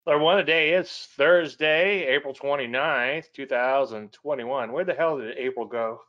Everyone, today is Thursday, April 29th, 2021. Where the hell did April go?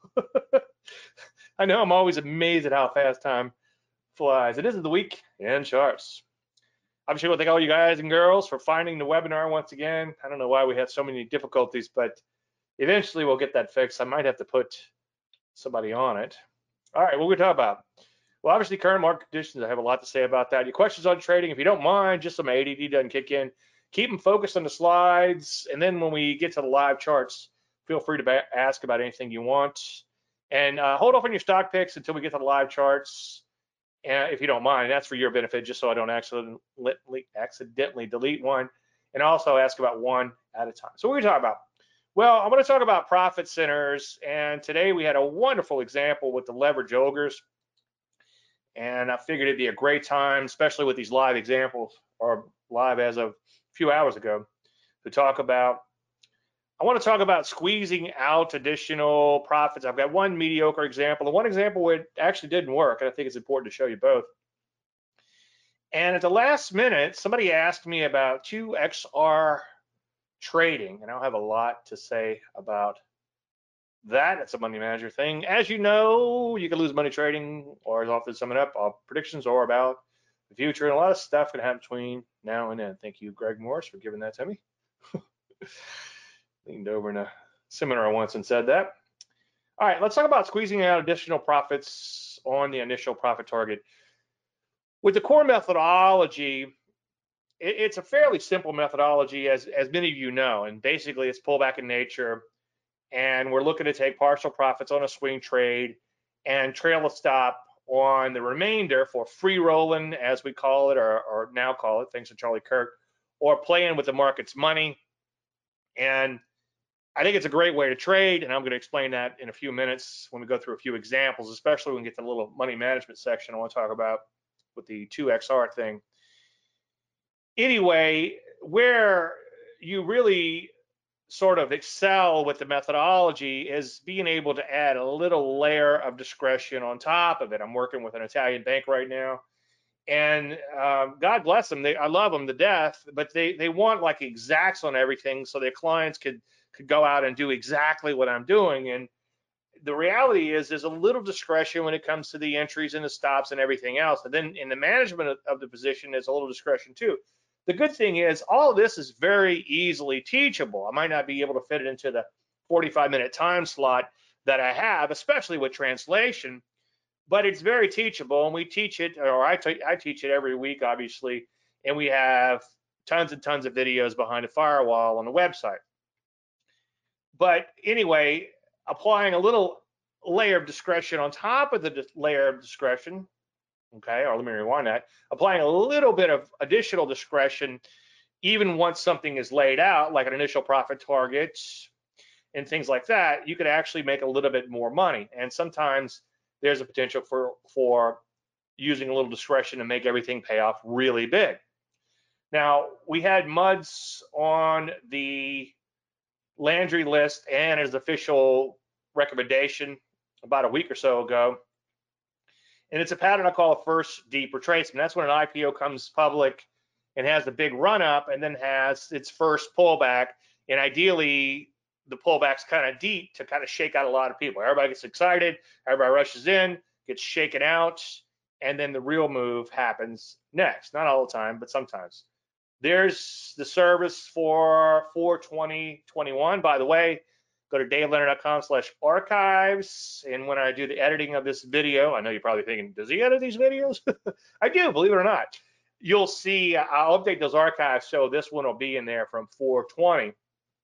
I know I'm always amazed at how fast time flies. It isn't the week in charts. Obviously, I want to thank all you guys and girls for finding the webinar once again. I don't know why we had so many difficulties, but eventually we'll get that fixed. I might have to put somebody on it. All right, what we talk about? Well, obviously, current market conditions. I have a lot to say about that. Your questions on trading, if you don't mind, just so my ADD doesn't kick in, keep them focused on the slides. And then when we get to the live charts, feel free to ask about anything you want. And hold off on your stock picks until we get to the live charts, if you don't mind. That's for your benefit, just so I don't accidentally delete one. And also ask about one at a time. So what are we talking about? Well, I'm going to talk about profit centers. And today we had a wonderful example with the leverage ogres. And I figured it'd be a great time, especially with these live examples, or live as of a few hours ago, to talk about. I want to talk about squeezing out additional profits. I've got one mediocre example and one example where it actually didn't work, and I think it's important to show you both. And at the last minute, somebody asked me about 2XR trading, and I'll have a lot to say about that. It's a money manager thing. As you know, you can lose money trading, or as often sum it up, all predictions are about the future, and a lot of stuff can happen between now and then. Thank you, Greg Morris, for giving that to me. Leaned over in a seminar once and said that. All right, let's talk about squeezing out additional profits on the initial profit target. With the core methodology, it's a fairly simple methodology, as many of you know, and basically it's pullback in nature, and we're looking to take partial profits on a swing trade and trail a stop on the remainder for free rolling, as we call it, or now call it, thanks to Charlie Kirk, or playing with the market's money. And I think it's a great way to trade, and I'm going to explain that in a few minutes when we go through a few examples, especially when we get to the little money management section I want to talk about with the 2XR thing. Anyway, where you really sort of excel with the methodology is being able to add a little layer of discretion on top of it. I'm working with an Italian bank right now, and God bless them. I love them to death, but they want like exacts on everything so their clients could go out and do exactly what I'm doing. And the reality is there's a little discretion when it comes to the entries and the stops and everything else. And then in the management of the position, there's a little discretion too. The good thing is all of this is very easily teachable. I might not be able to fit it into the 45-minute time slot that I have, especially with translation, but it's very teachable, and we teach it, or I teach it every week, obviously, and we have tons and tons of videos behind a firewall on the website. But anyway, applying a little layer of discretion on top of the layer of discretion, okay, or let me rewind that, applying a little bit of additional discretion, even once something is laid out, like an initial profit target and things like that, you could actually make a little bit more money. And sometimes there's a potential for using a little discretion to make everything pay off really big. Now, we had MUDs on the Landry list and his official recommendation about a week or so ago. And it's a pattern I call a first deep retracement. That's when an IPO comes public and has a big run up and then has its first pullback. And ideally, the pullback's kind of deep to kind of shake out a lot of people. Everybody gets excited, everybody rushes in, gets shaken out, and then the real move happens next. Not all the time, but sometimes. There's the service for 4/20/21. By the way, go to daveleonard.com/archives. And when I do the editing of this video, I know you're probably thinking, does he edit these videos? I do, believe it or not. You'll see, I'll update those archives, so this one will be in there from 4/20.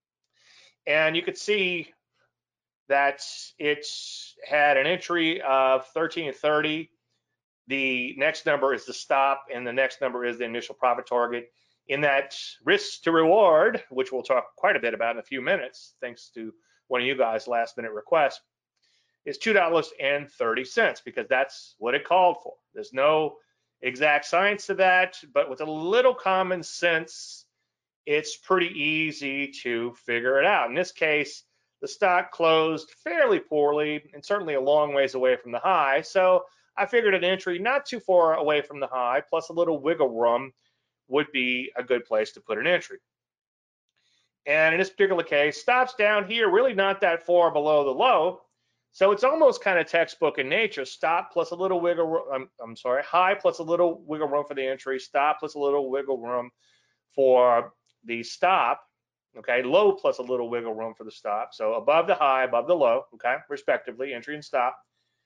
And you could see that it's had an entry of 13.30. The next number is the stop, and the next number is the initial profit target. In that risk to reward, which we'll talk quite a bit about in a few minutes, thanks to one of you guys' last minute request, is $2.30, because that's what it called for. There's no exact science to that, but with a little common sense, it's pretty easy to figure it out. In this case, the stock closed fairly poorly and certainly a long ways away from the high. So I figured an entry not too far away from the high, plus a little wiggle room, would be a good place to put an entry. And in this particular case, stops down here, really not that far below the low. So it's almost kind of textbook in nature. Stop plus a little wiggle room. I'm sorry, high plus a little wiggle room for the entry. Stop plus a little wiggle room for the stop. Okay, low plus a little wiggle room for the stop. So above the high, above the low, okay, respectively, entry and stop.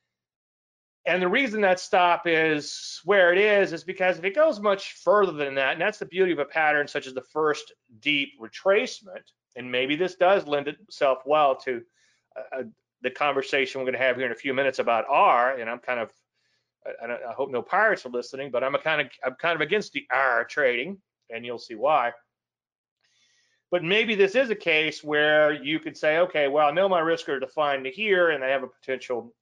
And the reason that stop is where it is because if it goes much further than that, and that's the beauty of a pattern such as the first deep retracement, and maybe this does lend itself well to the conversation we're going to have here in a few minutes about R. And I'm kind of, I hope no pirates are listening, but I'm kind of against the R trading, and you'll see why. But maybe this is a case where you could say, okay, well, I know my risks are defined to here, and I have a potential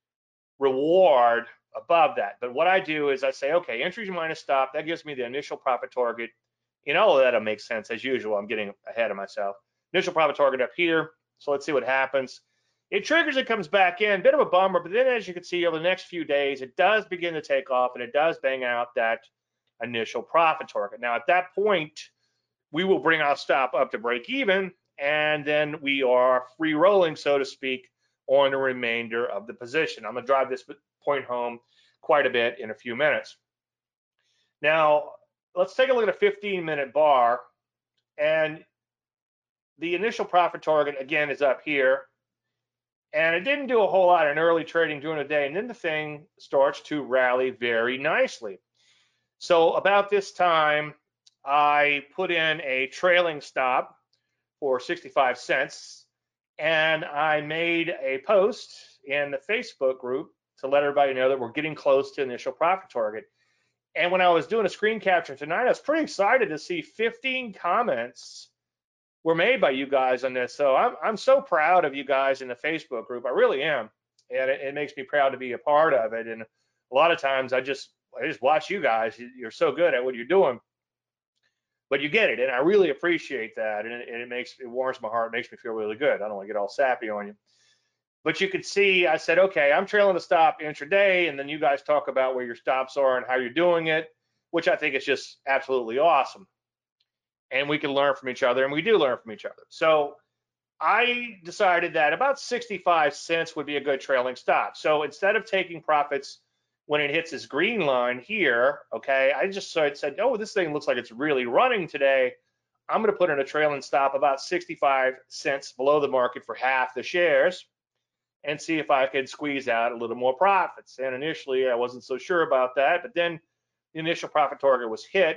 reward above that. But what I do is I say, okay, entries minus stop, that gives me the initial profit target. In all of that'll make sense. As usual, I'm getting ahead of myself. Initial profit target up here. So let's see what happens. It triggers, it comes back in, bit of a bummer, but then as you can see over the next few days, it does begin to take off and it does bang out that initial profit target. Now at that point, we will bring our stop up to break even, and then we are free rolling, so to speak, on the remainder of the position. I'm going to drive this point home quite a bit in a few minutes. Now, let's take a look at a 15-minute bar, and the initial profit target, again, is up here. And it didn't do a whole lot in early trading during the day, and then the thing starts to rally very nicely. So about this time, I put in a trailing stop for 65 cents, and I made a post in the Facebook group to let everybody know that we're getting close to initial profit target. And when I was doing a screen capture tonight, I was pretty excited to see 15 comments were made by you guys on this. So I'm so proud of you guys in the Facebook group. I really am, and it makes me proud to be a part of it. And a lot of times I just watch you guys. You're so good at what you're doing, but you get it, and I really appreciate that. And it warms my heart, makes me feel really good. I don't want to get all sappy on you, but you could see I said, okay, I'm trailing the stop intraday, and then you guys talk about where your stops are and how you're doing it, which I think is just absolutely awesome. And we can learn from each other, and we do learn from each other. So I decided that about 65 cents would be a good trailing stop. So instead of taking profits when it hits this green line here, okay, I just said, oh, this thing looks like it's really running today. I'm going to put in a trailing stop about 65 cents below the market for half the shares and see if I could squeeze out a little more profits. And initially, I wasn't so sure about that, but then the initial profit target was hit.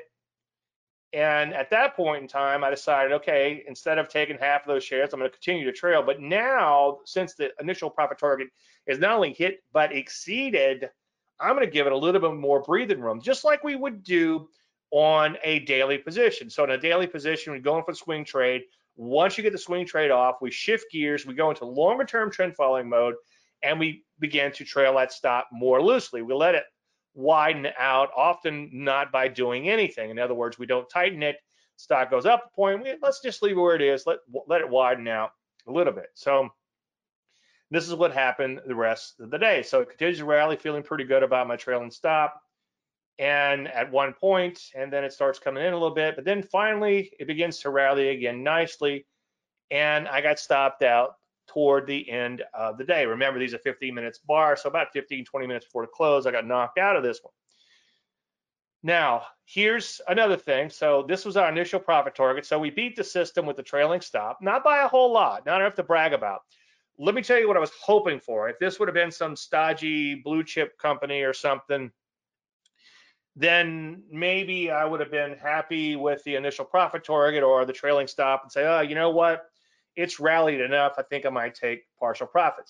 And at that point in time, I decided, okay, instead of taking half of those shares, I'm going to continue to trail. But now, since the initial profit target is not only hit, but exceeded, I'm going to give it a little bit more breathing room, just like we would do on a daily position. So in a daily position, we go in for the swing trade. Once you get the swing trade off, we shift gears, we go into longer term trend following mode, and we begin to trail that stop more loosely. We let it widen out, often not by doing anything. In other words, we don't tighten it. Stock goes up a point. Let's just leave it where it is. Let it widen out a little bit. So this is what happened the rest of the day. So it continues to rally, feeling pretty good about my trailing stop. And at one point, and then it starts coming in a little bit, but then finally it begins to rally again nicely. And I got stopped out toward the end of the day. Remember, these are 15 minutes bar, so about 15, 20 minutes before the close, I got knocked out of this one. Now, here's another thing. So this was our initial profit target. So we beat the system with the trailing stop, not by a whole lot, not enough to brag about. Let me tell you what I was hoping for. If this would have been some stodgy blue chip company or something, then maybe I would have been happy with the initial profit target or the trailing stop and say, oh, you know what? It's rallied enough. I think I might take partial profits.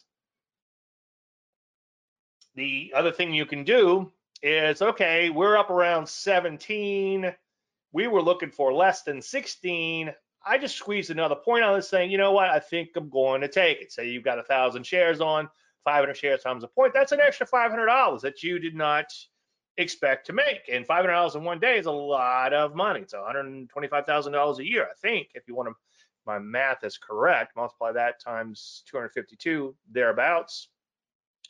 The other thing you can do is, okay, we're up around 17. We were looking for less than 16. I just squeezed another point on this saying, you know what? I think I'm going to take it. Say you've got 1,000 shares on, 500 shares times a point. That's an extra $500 that you did not expect to make. And $500 in one day is a lot of money. It's $125,000 a year, I think, if you want to. My math is correct. Multiply that times 252, thereabouts.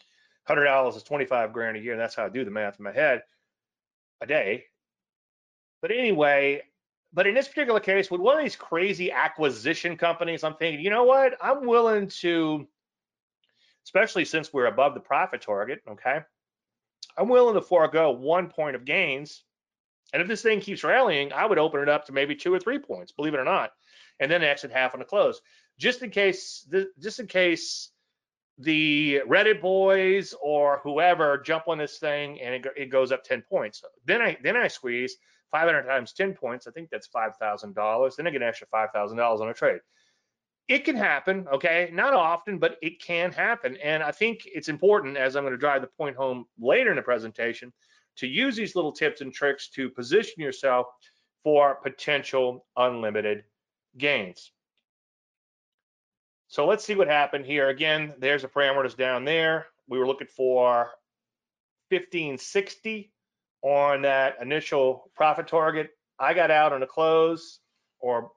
$100 is 25 grand a year. And that's how I do the math in my head a day. But anyway, but in this particular case, with one of these crazy acquisition companies, I'm thinking, you know what? I'm willing to, especially since we're above the profit target, okay? I'm willing to forego 1 point of gains. And if this thing keeps rallying, I would open it up to maybe 2 or 3 points, believe it or not, and then exit half on the close, just in case the Reddit boys or whoever jump on this thing and it goes up 10 points. Then I squeeze 500 times 10 points. I think that's $5,000. Then I get an extra $5,000 on a trade. It can happen, okay? Not often, but it can happen. And I think it's important, as I'm going to drive the point home later in the presentation, to use these little tips and tricks to position yourself for potential unlimited gains. So let's see what happened here. Again, there's the parameters down there. We were looking for 1560 on that initial profit target. I got out on the close or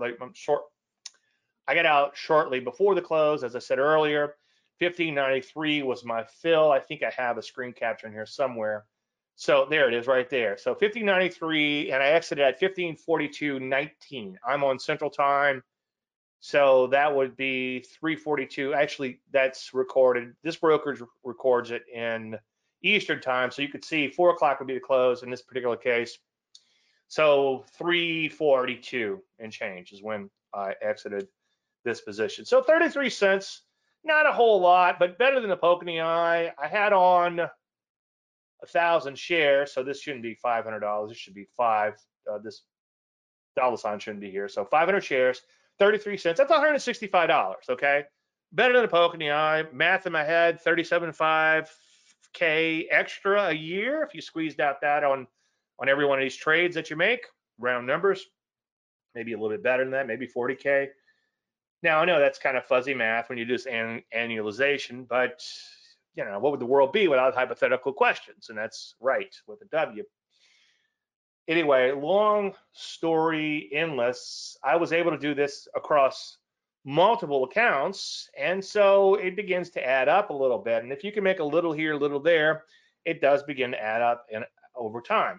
I got out shortly before the close, as I said earlier. 1593 was my fill. I think I have a screen capture in here somewhere. So there it is right there. So 1593, and I exited at 1542.19. I'm on Central Time. So that would be 3:42. Actually, that's recorded. This brokerage records it in Eastern Time. So you could see 4 o'clock would be the close in this particular case. So 3:42 and change is when I exited this position. So 33 cents, not a whole lot, but better than a poke in the eye. I had on 1,000 shares, so this shouldn't be $500. This should be five. This dollar sign shouldn't be here. So 500 shares, 33 cents. That's $165. Okay, better than a poke in the eye. Math in my head, 37.5K extra a year if you squeezed out that on every one of these trades that you make. Round numbers, maybe a little bit better than that, maybe 40K. Now, I know that's kind of fuzzy math when you do this annualization, but you know, what would the world be without hypothetical questions? And that's right with a W. Anyway, long story endless, I was able to do this across multiple accounts, and so it begins to add up a little bit. And if you can make a little here, a little there, it does begin to add up over time.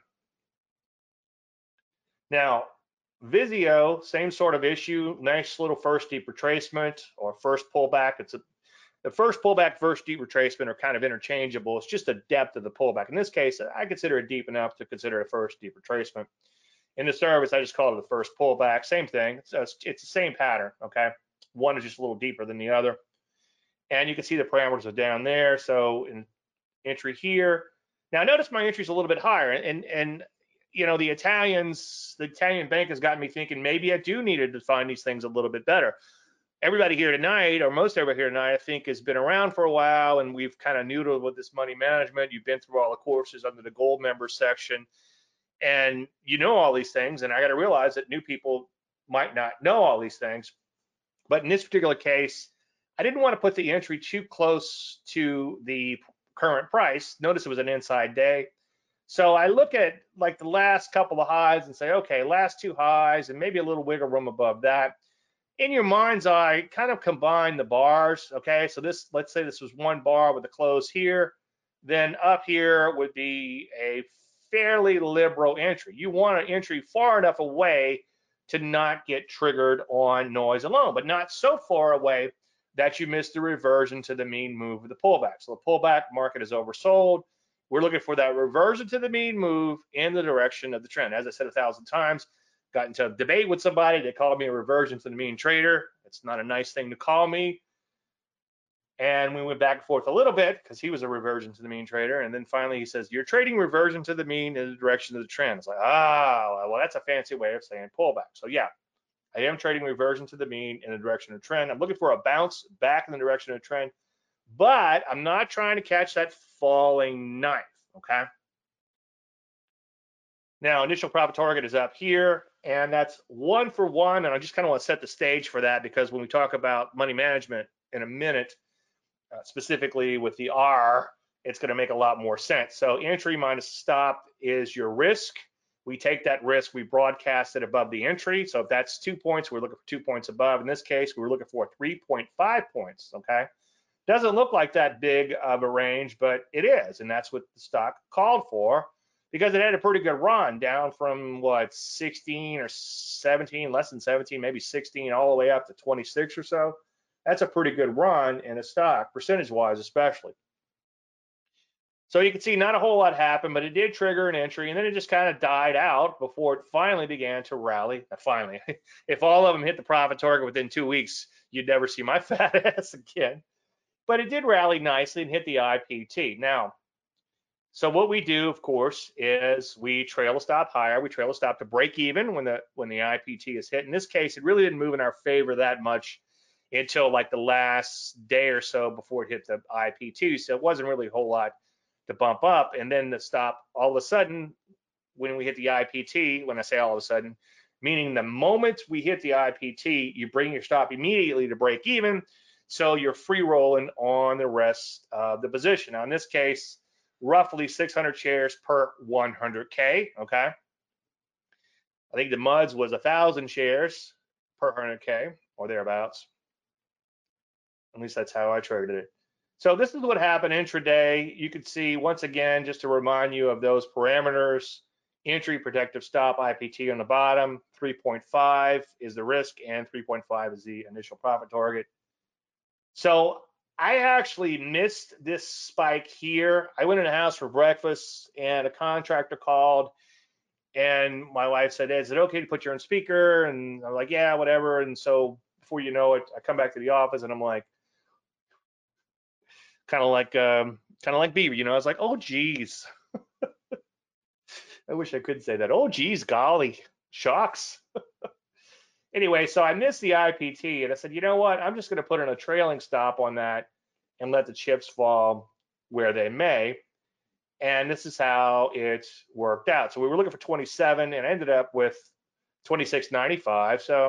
Now, Vizio, same sort of issue, nice little first deep retracement or first pullback. The first pullback, first deep retracement are kind of interchangeable. It's just the depth of the pullback. In this case, I consider it deep enough to consider it a first deep retracement. In the service, I just call it the first pullback. Same thing. So it's the same pattern, okay? One is just a little deeper than the other. And you can see the parameters are down there. So in entry here. Now, notice my entry is a little bit higher. And you know, the Italian bank has gotten me thinking maybe I do need to define these things a little bit better. Everybody here tonight, or most everybody here tonight, I think has been around for a while, and we've kind of noodled with this money management. You've been through all the courses under the gold member section, and you know all these things. And I got to realize that new people might not know all these things. But in this particular case, I didn't want to put the entry too close to the current price. Notice it was an inside day. So I look at like the last couple of highs and say, okay, last two highs and maybe a little wiggle room above that. In your mind's eye, kind of combine the bars, okay? So this, let's say this was one bar with a close here, then up here would be a fairly liberal entry. You want an entry far enough away to not get triggered on noise alone, but not so far away that you miss the reversion to the mean move of the pullback. So the pullback market is oversold. We're looking for that reversion to the mean move in the direction of the trend. As I said 1,000 times, got into a debate with somebody. They called me a reversion to the mean trader. It's not a nice thing to call me. And we went back and forth a little bit because he was a reversion to the mean trader. And then finally he says, you're trading reversion to the mean in the direction of the trend. It's like, well, that's a fancy way of saying pullback. So yeah, I am trading reversion to the mean in the direction of trend. I'm looking for a bounce back in the direction of trend, but I'm not trying to catch that falling knife, okay? Now, initial profit target is up here, and that's 1 for 1, and I just kind of want to set the stage for that because when we talk about money management in a minute, specifically with the R, it's going to make a lot more sense. So entry minus stop is your risk. We take that risk, we broadcast it above the entry. So if that's 2 points, we're looking for 2 points above. In this case, we're looking for 3.5 points, okay? Doesn't look like that big of a range, but it is, and that's what the stock called for. because it had a pretty good run down from what 16 or 17, less than 17, maybe 16, all the way up to 26 or so. That's a pretty good run in a stock, percentage-wise especially. So you can see not a whole lot happened, but it did trigger an entry, and then it just kind of died out before it finally began to rally. Finally, if all of them hit the profit target within 2 weeks, you'd never see my fat ass again. But it did rally nicely and hit the IPT. Now, so what we do, of course, is we trail a stop higher. We trail a stop to break even when the IPT is hit. In this case, it really didn't move in our favor that much until like the last day or so before it hit the IPT. So it wasn't really a whole lot to bump up. And then the stop, all of a sudden, when we hit the IPT, when I say all of a sudden, meaning the moment we hit the IPT, you bring your stop immediately to break even. So you're free rolling on the rest of the position. Now, in this case, roughly 600 shares per 100K, okay? I think the MUDs was 1,000 shares per 100K or thereabouts. At least that's how I traded it. So this is what happened intraday. You can see, once again, just to remind you of those parameters, entry, protective stop, IPT on the bottom, 3.5 is the risk, and 3.5 is the initial profit target. So I actually missed this spike here. I went in the house for breakfast, and a contractor called, and my wife said, "Is it okay to put you on speaker?" And I'm like, "Yeah, whatever." And so before you know it, I come back to the office, and I'm like, kind of like Bieber, I was like, "Oh geez." I wish I could say that. "Oh geez, golly, shocks." Anyway, so I missed the IPT, and I said, "You know what? I'm just going to put in a trailing stop on that and let the chips fall where they may." And this is how it worked out. So we were looking for 27, and I ended up with 26.95. So,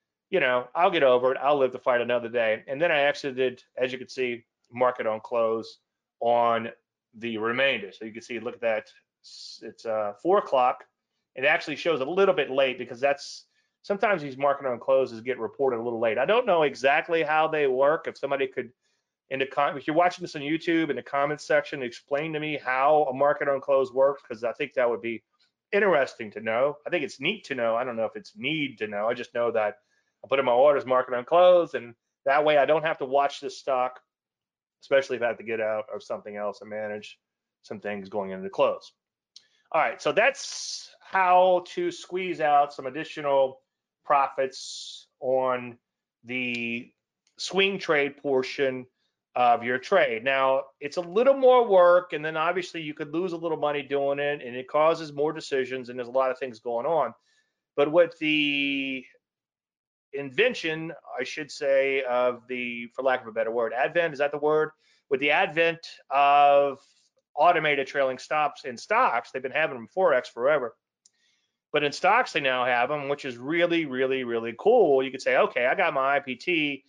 I'll get over it. I'll live to fight another day. And then I exited, as you can see, market on close on the remainder. So you can see, look at that. It's 4 o'clock. It actually shows a little bit late because sometimes these market on closes get reported a little late. I don't know exactly how they work. If somebody could, if you're watching this on YouTube, in the comments section, explain to me how a market on close works, because I think that would be interesting to know. I think it's neat to know. I don't know if it's need to know. I just know that I put in my orders market on close, and that way I don't have to watch this stock, especially if I have to get out of something else and manage some things going into the close. All right, so that's how to squeeze out some additional profits on the swing trade portion of your trade. Now, it's a little more work, and then obviously you could lose a little money doing it, and it causes more decisions, and there's a lot of things going on. But with the invention, I should say, of the, for lack of a better word, advent, is that the word? With the advent of automated trailing stops in stocks, they've been having them in Forex forever. But in stocks, they now have them, which is really, really, really cool. You could say, okay, I got my IPT.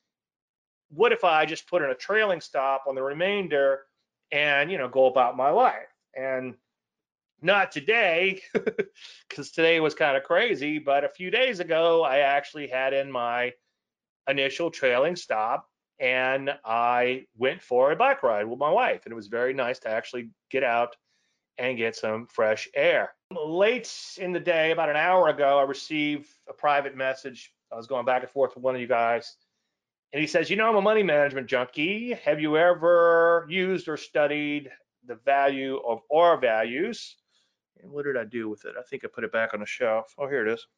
What if I just put in a trailing stop on the remainder and, go about my life? And not today, because today was kind of crazy, but a few days ago, I actually had in my initial trailing stop, and I went for a bike ride with my wife, and it was very nice to actually get out and get some fresh air. Late in the day, about an hour ago, I received a private message. I was going back and forth with one of you guys, and he says, "I'm a money management junkie. Have you ever used or studied the value of R values?" And what did I do with it? I think I put it back on the shelf. Oh, here it is.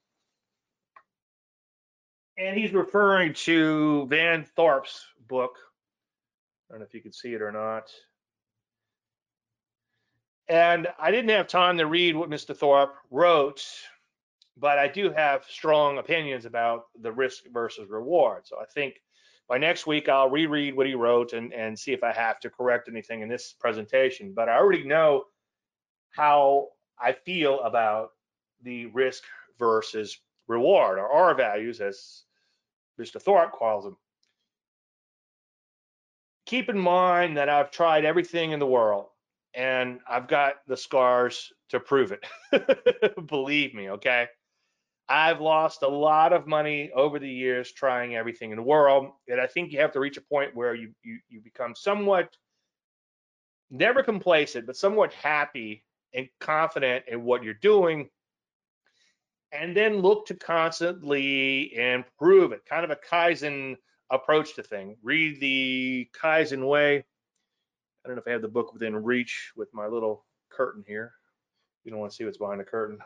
And he's referring to Van Thorpe's book. I don't know if you can see it or not. And I didn't have time to read what Mr. Thorpe wrote, but I do have strong opinions about the risk versus reward. So I think by next week, I'll reread what he wrote and see if I have to correct anything in this presentation. But I already know how I feel about the risk versus reward, or R values, as Mr. Thorpe calls them. Keep in mind that I've tried everything in the world, and I've got the scars to prove it. Believe me, okay? I've lost a lot of money over the years trying everything in the world, and I think you have to reach a point where you become somewhat, never complacent, but somewhat happy and confident in what you're doing, and then look to constantly improve it. Kind of a Kaizen approach to things. Read the Kaizen Way. I don't know if I have the book within reach with my little curtain here. You don't want to see what's behind the curtain.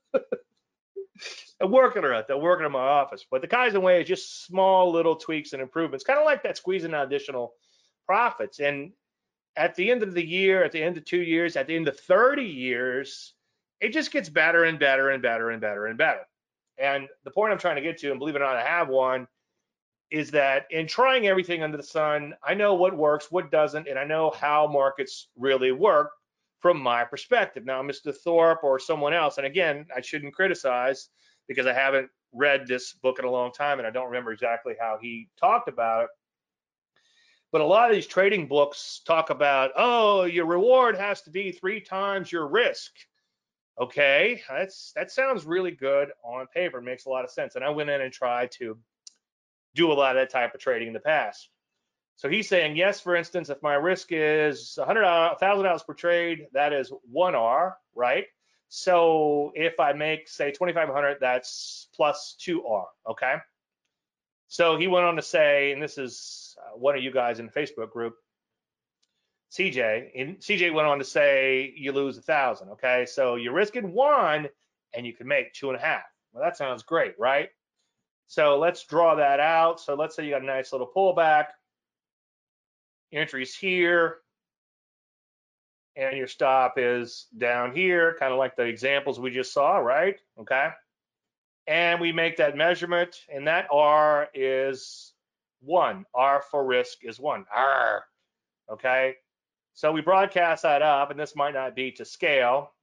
I'm working on it. I'm working in my office. But the Kaizen Way is just small little tweaks and improvements, kind of like that, squeezing out additional profits. And at the end of the year, at the end of 2 years, at the end of 30 years, it just gets better and better and better and better and better. And the point I'm trying to get to, and believe it or not, I have one, is that in trying everything under the sun, I know what works, what doesn't, and I know how markets really work from my perspective. Now, Mr. Thorpe or someone else, and again, I shouldn't criticize because I haven't read this book in a long time and I don't remember exactly how he talked about it. But a lot of these trading books talk about, oh, your reward has to be 3 times your risk. Okay, that sounds really good on paper, makes a lot of sense. And I went in and tried to do a lot of that type of trading in the past. So he's saying, yes, for instance, if my risk is $1,000 per trade, that is 1 R, right? So if I make, say, 2,500, that's plus 2 R, okay? So he went on to say, and this is one of you guys in the Facebook group, CJ, and CJ went on to say you lose 1,000, okay? So you're risking 1 and you can make 2.5. Well, that sounds great, right? So let's draw that out. So let's say you got a nice little pullback, entries here, and your stop is down here, kind of like the examples we just saw, right? Okay. And we make that measurement, and that R is 1. R for risk is 1. R. Okay. So we broadcast that up, and this might not be to scale,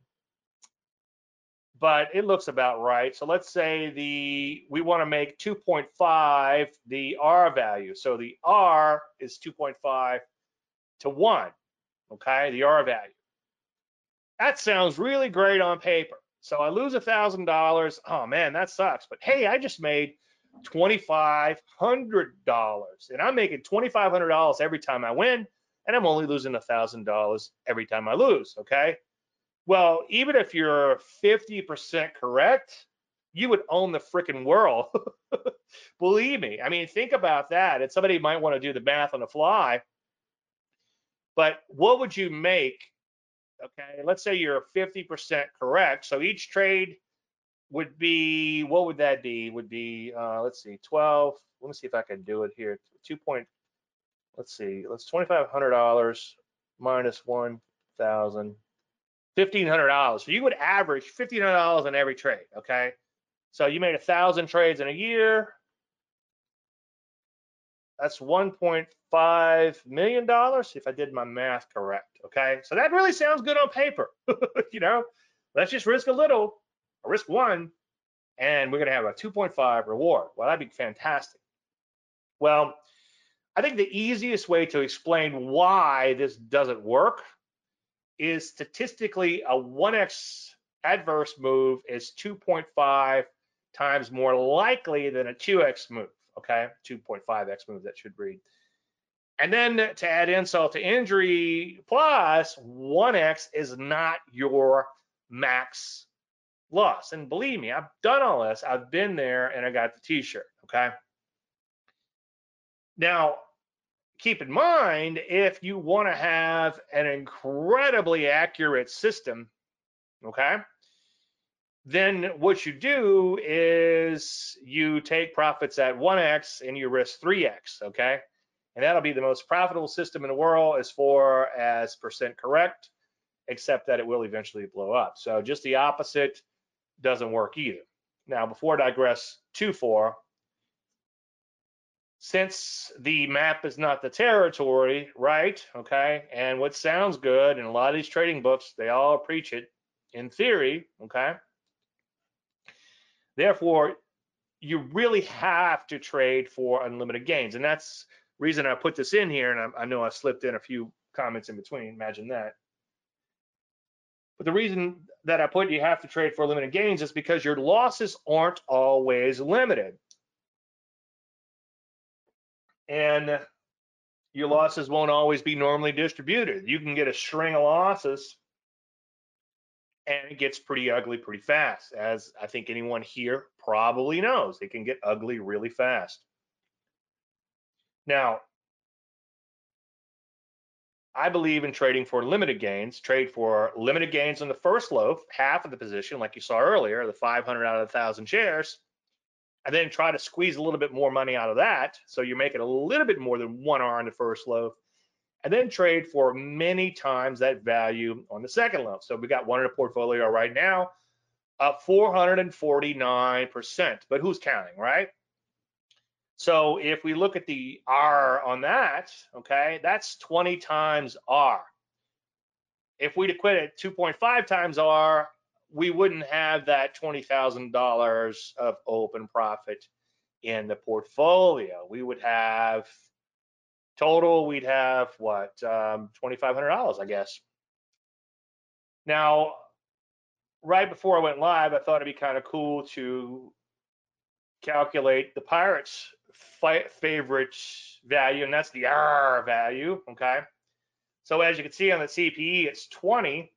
but it looks about right. So let's say we want to make 2.5 the R value. So the R is 2.5 to 1. Okay, the R value. That sounds really great on paper. So I lose $1,000. Oh man, that sucks. But hey, I just made $2,500, and I'm making $2,500 every time I win, and I'm only losing $1,000 every time I lose. Okay. Well, even if you're 50% correct, you would own the freaking world. Believe me. I mean, think about that. And somebody might want to do the math on the fly. But what would you make? Okay, let's say you're 50% correct. So each trade would be, what would that be? Would be, let's see, 12. Let me see if I can do it here. 2 point, let's see, let's $2,500 minus 1,000, $1,500. So you would average $1,500 on every trade. Okay, so you made 1,000 trades in a year. That's $1.5 million if I did my math correct. Okay, so that really sounds good on paper. You know, let's just risk a little, or risk 1, and we're gonna have a 2.5 reward. Well, that'd be fantastic. Well, I think the easiest way to explain why this doesn't work is statistically a 1x adverse move is 2.5 times more likely than a 2x move. Okay, 2.5x move, that should read. And then to add insult to injury, plus 1x is not your max loss. And believe me, I've done all this. I've been there and I got the t-shirt, okay? Now, keep in mind, if you want to have an incredibly accurate system, okay, then what you do is you take profits at 1x and you risk 3x, okay? And that'll be the most profitable system in the world as far as percent correct, except that it will eventually blow up. So just the opposite doesn't work either. Now, before I digress too far, since the map is not the territory, right? Okay, and what sounds good in a lot of these trading books, they all preach it in theory, okay? Therefore, you really have to trade for unlimited gains. And that's the reason I put this in here. And I know I slipped in a few comments in between. Imagine that. But the reason that I put you have to trade for limited gains is because your losses aren't always limited. And your losses won't always be normally distributed. You can get a string of losses and it gets pretty ugly pretty fast, as I think anyone here probably knows. It can get ugly really fast. Now, I believe in trading for limited gains. Trade for limited gains on the first loaf, half of the position, like you saw earlier, the 500 out of 1,000 shares, and then try to squeeze a little bit more money out of that. So you're making a little bit more than 1R in the first loaf, and then trade for many times that value on the second loaf. So we got one in a portfolio right now, up 449%. But who's counting, right? So if we look at the R on that, okay, that's 20 times R. If we'd have quit at 2.5 times R, we wouldn't have that $20,000 of open profit in the portfolio. We would have total, we'd have what, $2,500, I guess. Now, right before I went live, I thought it'd be kind of cool to calculate the Pirates' favorite value, and that's the R value, okay? So as you can see on the CPE, it's 20.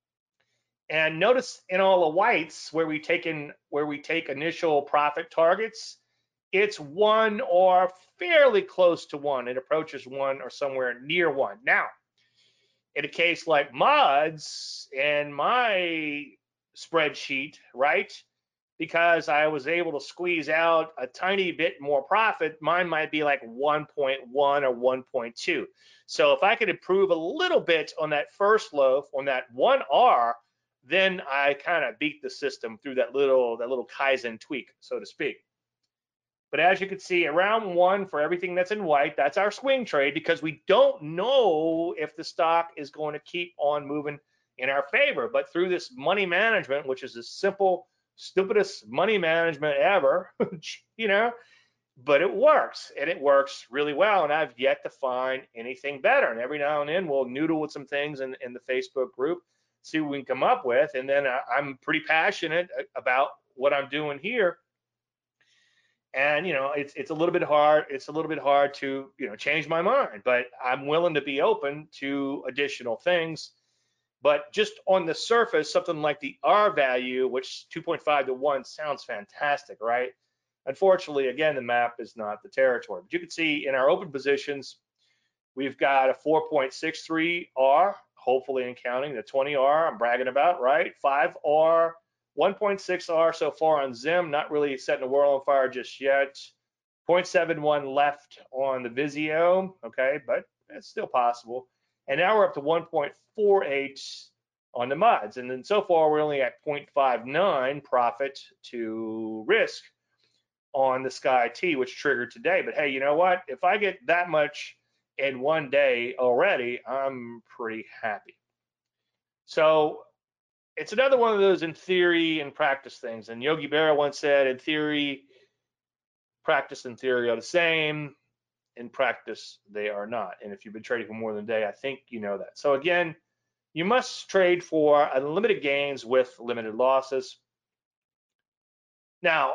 And notice in all the whites where we take initial profit targets, it's 1 or fairly close to 1. It approaches 1 or somewhere near 1. Now, in a case like MODS and my spreadsheet, right? Because I was able to squeeze out a tiny bit more profit, mine might be like 1.1 or 1.2. So if I could improve a little bit on that first loaf, on that 1R, then I kind of beat the system through that little Kaizen tweak, so to speak. But as you can see, around 1 for everything that's in white, that's our swing trade, because we don't know if the stock is going to keep on moving in our favor. But through this money management, which is the simple, stupidest money management ever, you know, but it works, and it works really well. And I've yet to find anything better. And every now and then we'll noodle with some things in the Facebook group, see what we can come up with. And then I'm pretty passionate about what I'm doing here. And you know, it's a little bit hard. It's a little bit hard to, you know, change my mind, but I'm willing to be open to additional things. But just on the surface, something like the R value, which 2.5 to 1 sounds fantastic, right? Unfortunately, again, the map is not the territory. But you can see in our open positions, we've got a 4.63 R, hopefully in counting the 20 R I'm bragging about, right? 5 R, 1.6 R so far on Zim, not really setting the world on fire just yet. 0.71 left on the Vizio, okay, but it's still possible. And now we're up to 1.48 on the MODS. And then so far we're only at 0.59 profit to risk on the Sky T, which triggered today. But hey, you know what? If I get that much in one day already, I'm pretty happy. So it's another one of those in theory and practice things. And Yogi Berra once said, in theory, practice and theory are the same. In practice, they are not. And if you've been trading for more than a day, I think you know that. So again, you must trade for unlimited gains with limited losses. Now,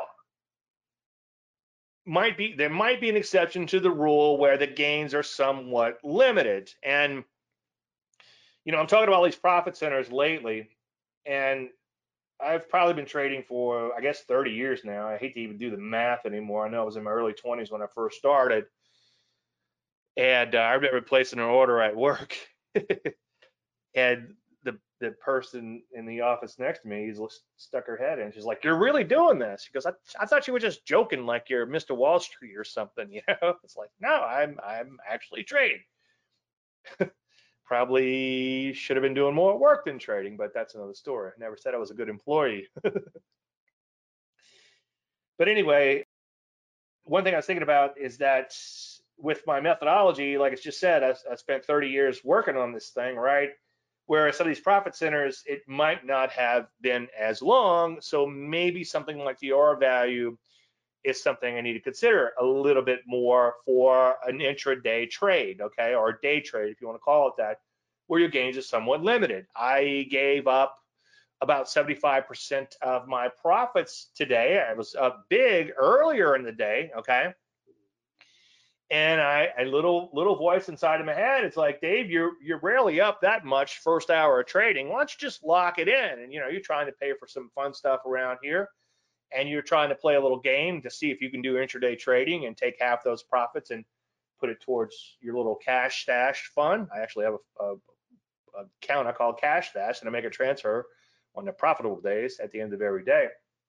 there might be an exception to the rule where the gains are somewhat limited. And you know, I'm talking about all these profit centers lately, and I've probably been trading for, I guess, 30 years now. I hate to even do the math anymore. I know I was in my early 20s when I first started. And I remember placing an order at work, and the person in the office next to me, he's stuck her head in. She's like, "You're really doing this?" She goes, "I thought you were just joking, like you're Mr. Wall Street or something." You know, it's like, no, I'm actually trading. Probably should have been doing more work than trading, but that's another story. I never said I was a good employee. But anyway, one thing I was thinking about is that with my methodology, like it's just said, I spent 30 years working on this thing, right? Whereas some of these profit centers, it might not have been as long. So maybe something like the R value is something I need to consider a little bit more for an intraday trade, okay? Or a day trade, if you want to call it that, where your gains are somewhat limited. I gave up about 75% of my profits today. I was up big earlier in the day, okay? And a little voice inside of my head, it's like, Dave, you're rarely up that much first hour of trading. Why don't you just lock it in? And you're trying to pay for some fun stuff around here, and you're trying to play a little game to see if you can do intraday trading and take half those profits and put it towards your little cash stash fund. I actually have a account I call cash stash, and I make a transfer on the profitable days at the end of every day.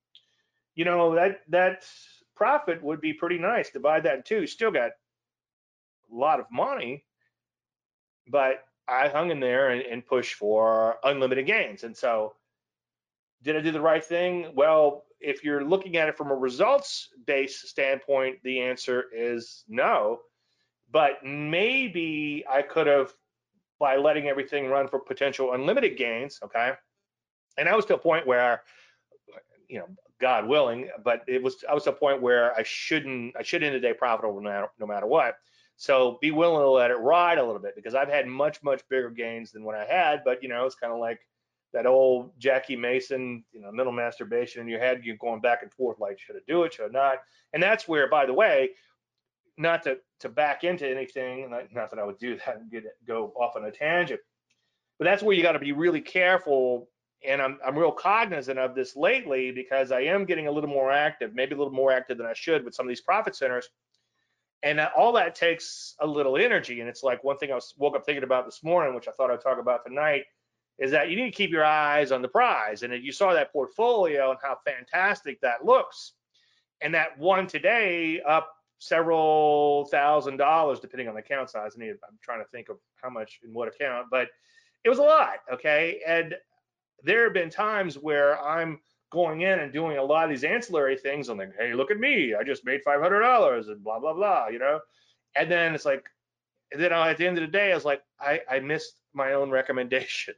That profit would be pretty nice. Divide that in two, still got a lot of money, but I hung in there and pushed for unlimited gains. And so, did I do the right thing? Well, if you're looking at it from a results-based standpoint, the answer is no. But maybe I could have, by letting everything run for potential unlimited gains, okay? And I was to a point where, God willing, but I was to a point where I should end the day profitable no matter what. So be willing to let it ride a little bit, because I've had much bigger gains than what I had. But it's kind of like that old Jackie Mason, mental masturbation in your head. You're going back and forth like, should I do it, should I not? And that's where, by the way, not to back into anything, not that I would do that and go off on a tangent, but that's where you got to be really careful. And I'm real cognizant of this lately, because I am getting a little more active, maybe a little more active than I should, with some of these profit centers. And all that takes a little energy. And it's like, one thing I woke up thinking about this morning, which I thought I'd talk about tonight, is that you need to keep your eyes on the prize. And you saw that portfolio and how fantastic that looks. And that one today up several $1,000s, depending on the account size. I'm trying to think of how much in what account, but it was a lot, okay? And there have been times where I'm going in and doing a lot of these ancillary things. I'm like, hey, look at me, I just made $500 and blah, blah, blah, And then it's like, and then at the end of the day, I was like, I missed my own recommendation,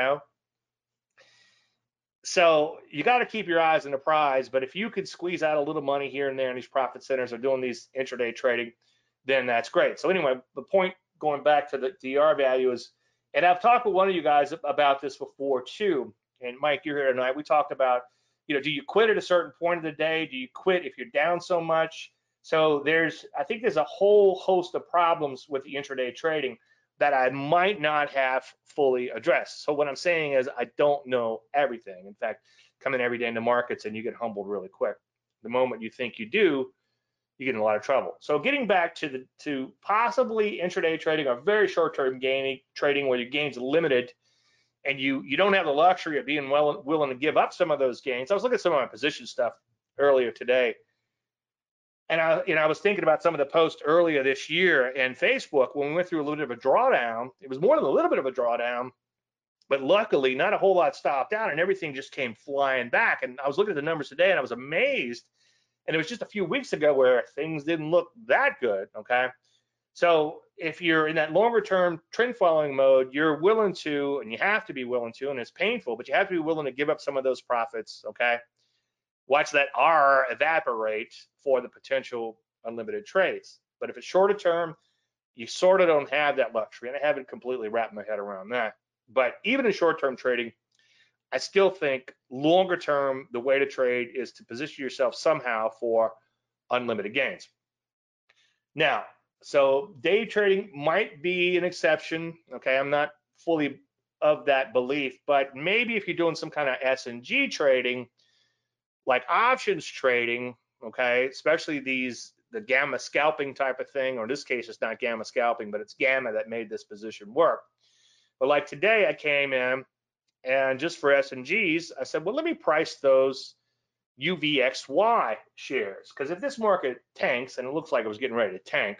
So you got to keep your eyes on the prize. But if you could squeeze out a little money here and there in these profit centers or doing these intraday trading, then that's great. So anyway, the point, going back to the DR value, is, and I've talked with one of you guys about this before too. And Mike, you're here tonight. We talked about, do you quit at a certain point of the day? Do you quit if you're down so much? So I think there's a whole host of problems with the intraday trading that I might not have fully addressed. So what I'm saying is, I don't know everything. In fact, come in every day into markets and you get humbled really quick. The moment you think you do, you get in a lot of trouble. So getting back to possibly intraday trading or very short-term trading where your gains are limited, and you don't have the luxury of being willing to give up some of those gains. I was looking at some of my position stuff earlier today, and I was thinking about some of the posts earlier this year in Facebook when we went through a little bit of a drawdown. It was more than a little bit of a drawdown, but luckily not a whole lot stopped out, and everything just came flying back. And I was looking at the numbers today, and I was amazed. And it was just a few weeks ago where things didn't look that good. Okay, so if you're in that longer term trend following mode, you're willing to, and you have to be willing to, and it's painful, but you have to be willing to give up some of those profits. Okay, watch that R evaporate for the potential unlimited trades. But if it's shorter term, you sort of don't have that luxury. And I haven't completely wrapped my head around that. But even in short-term trading, I still think longer term, the way to trade is to position yourself somehow for unlimited gains. Now, so day trading might be an exception. Okay, I'm not fully of that belief, but maybe if you're doing some kind of S&G trading, like options trading, okay, especially the gamma scalping type of thing, or in this case, it's not gamma scalping, but it's gamma that made this position work. But like today, I came in, and just for S&Gs, I said, well, let me price those UVXY shares, because if this market tanks, and it looks like it was getting ready to tank,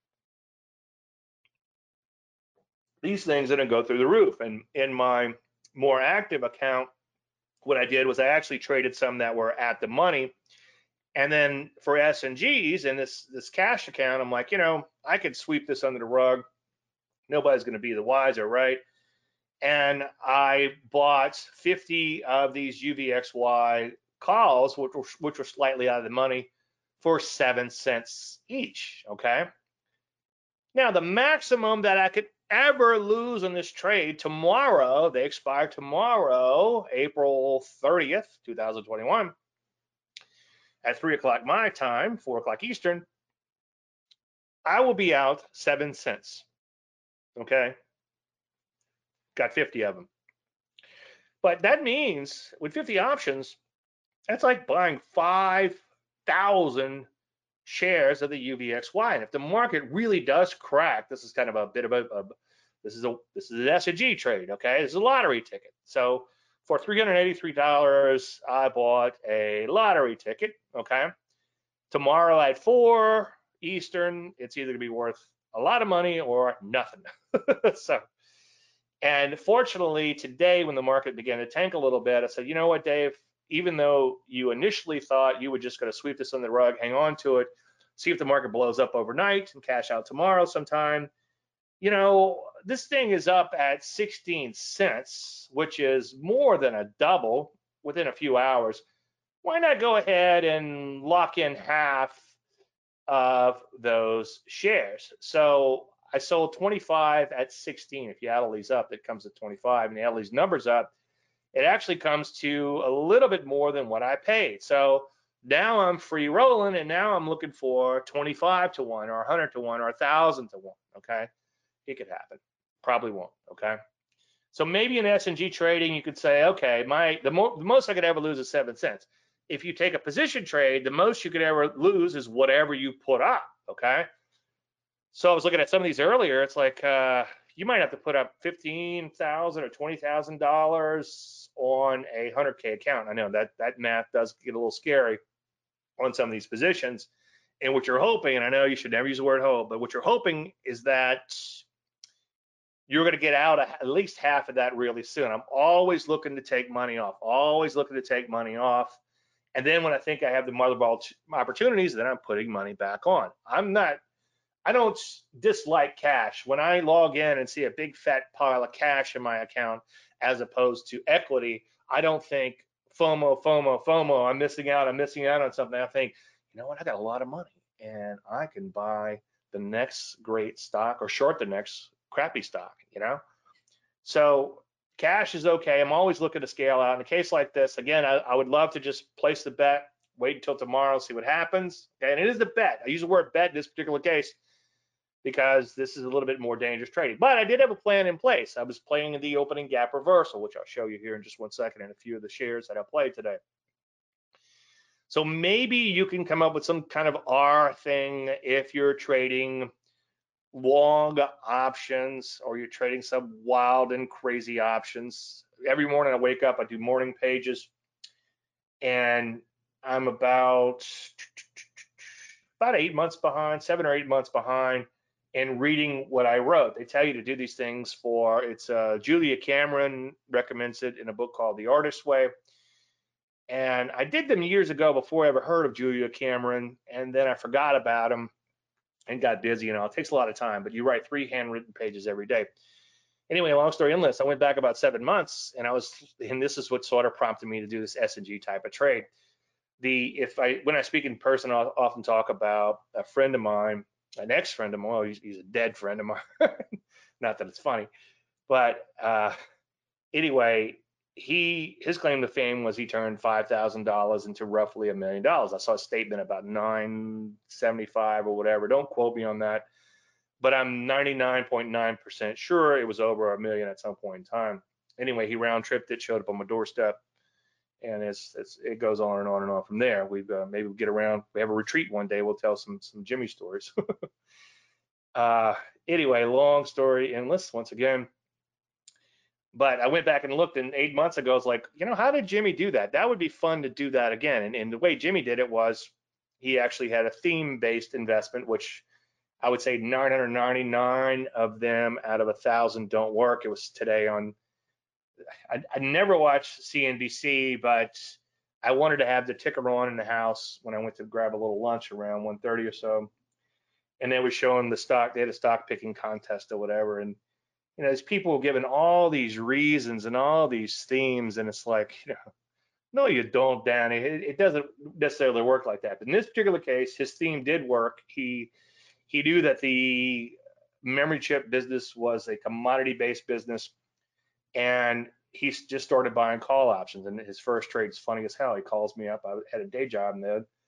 these things are going to go through the roof. And in my more active account, what I did was I actually traded some that were at the money. And then for S&Gs and this cash account, I'm like, I could sweep this under the rug. Nobody's going to be the wiser, right? And I bought 50 of these UVXY calls, which were slightly out of the money, for 7 cents each, okay? Now, the maximum that I could ever lose on this trade tomorrow, they expire tomorrow, April 30th, 2021, at 3 o'clock my time, 4 o'clock Eastern, I will be out 7 cents. Okay. Got 50 of them. But that means with 50 options, that's like buying 5,000 shares of the UVXY. And if the market really does crack, this is kind of a bit of this is an S&G trade, okay? This is a lottery ticket. So for $383, I bought a lottery ticket, okay? Tomorrow at 4 Eastern, it's either gonna be worth a lot of money or nothing. So, and fortunately today when the market began to tank a little bit, I said, you know what, Dave, even though you initially thought you were just going to sweep this under the rug, hang on to it, see if the market blows up overnight and cash out tomorrow sometime. You know, this thing is up at 16 cents, which is more than a double within a few hours. Why not go ahead and lock in half of those shares? So I sold 25 at 16. If you add all these up, it comes to 25, and you add all these numbers up, it actually comes to a little bit more than what I paid. So now I'm free rolling, and now I'm looking for 25 to 1 or 100 to 1 or 1,000 to 1. Okay, it could happen. Probably won't. Okay. So maybe in S&G trading, you could say, okay, the most I could ever lose is 7 cents. If you take a position trade, the most you could ever lose is whatever you put up. Okay. So I was looking at some of these earlier. It's like you might have to put up $15,000 or $20,000 on a 100K account. I know that math does get a little scary on some of these positions. And what you're hoping, and I know you should never use the word hope, but what you're hoping is that you're going to get out at least half of that really soon. I'm always looking to take money off, always looking to take money off. And then when I think I have the motherball opportunities, then I'm putting money back on. I don't dislike cash. When I log in and see a big fat pile of cash in my account as opposed to equity, I don't think FOMO, FOMO, FOMO, I'm missing out on something. I think, you know what, I got a lot of money and I can buy the next great stock or short the next crappy stock, you know? So cash is okay. I'm always looking to scale out. In a case like this, again, I would love to just place the bet, wait until tomorrow, see what happens. Okay, and it is the bet. I use the word bet in this particular case because this is a little bit more dangerous trading. But I did have a plan in place. I was playing the opening gap reversal, which I'll show you here in just 1 second, and a few of the shares that I played today. So maybe you can come up with some kind of R thing if you're trading long options or you're trading some wild and crazy options. Every morning I wake up, I do morning pages, and I'm about 8 months behind, 7 or 8 months behind in reading what I wrote. They tell you to do these things it's Julia Cameron recommends it in a book called The Artist's Way. And I did them years ago before I ever heard of Julia Cameron, and then I forgot about them and got busy. It takes a lot of time, but you write 3 handwritten pages every day. Anyway, long story endless, I went back about 7 months, and this is what sort of prompted me to do this S&G type of trade. When I speak in person, I'll often talk about a friend of mine, an ex-friend of mine. Well, he's a dead friend of mine. Not that it's funny, but anyway, his claim to fame was he turned $5,000 into roughly $1 million. I saw a statement about 975 or whatever. Don't quote me on that, but I'm 99.9% sure it was over $1 million at some point in time. Anyway, he round tripped it, showed up on my doorstep, and it goes on and on and on from there. Maybe we'll get around. We have a retreat one day. We'll tell some Jimmy stories. Anyway, long story endless once again. But I went back and looked, and 8 months ago, I was like, how did Jimmy do that? That would be fun to do that again. And the way Jimmy did it was he actually had a theme-based investment, which I would say 999 of them out of 1,000 don't work. It was today on. I never watched CNBC, but I wanted to have the ticker on in the house when I went to grab a little lunch around 1:30 or so, and they were showing the stock. They had a stock picking contest or whatever, and there's people giving all these reasons and all these themes, and it's like, no, you don't, Danny. It doesn't necessarily work like that. But in this particular case, his theme did work. He knew that the memory chip business was a commodity-based business, and he just started buying call options. And his first trade is funny as hell. He calls me up. I had a day job, and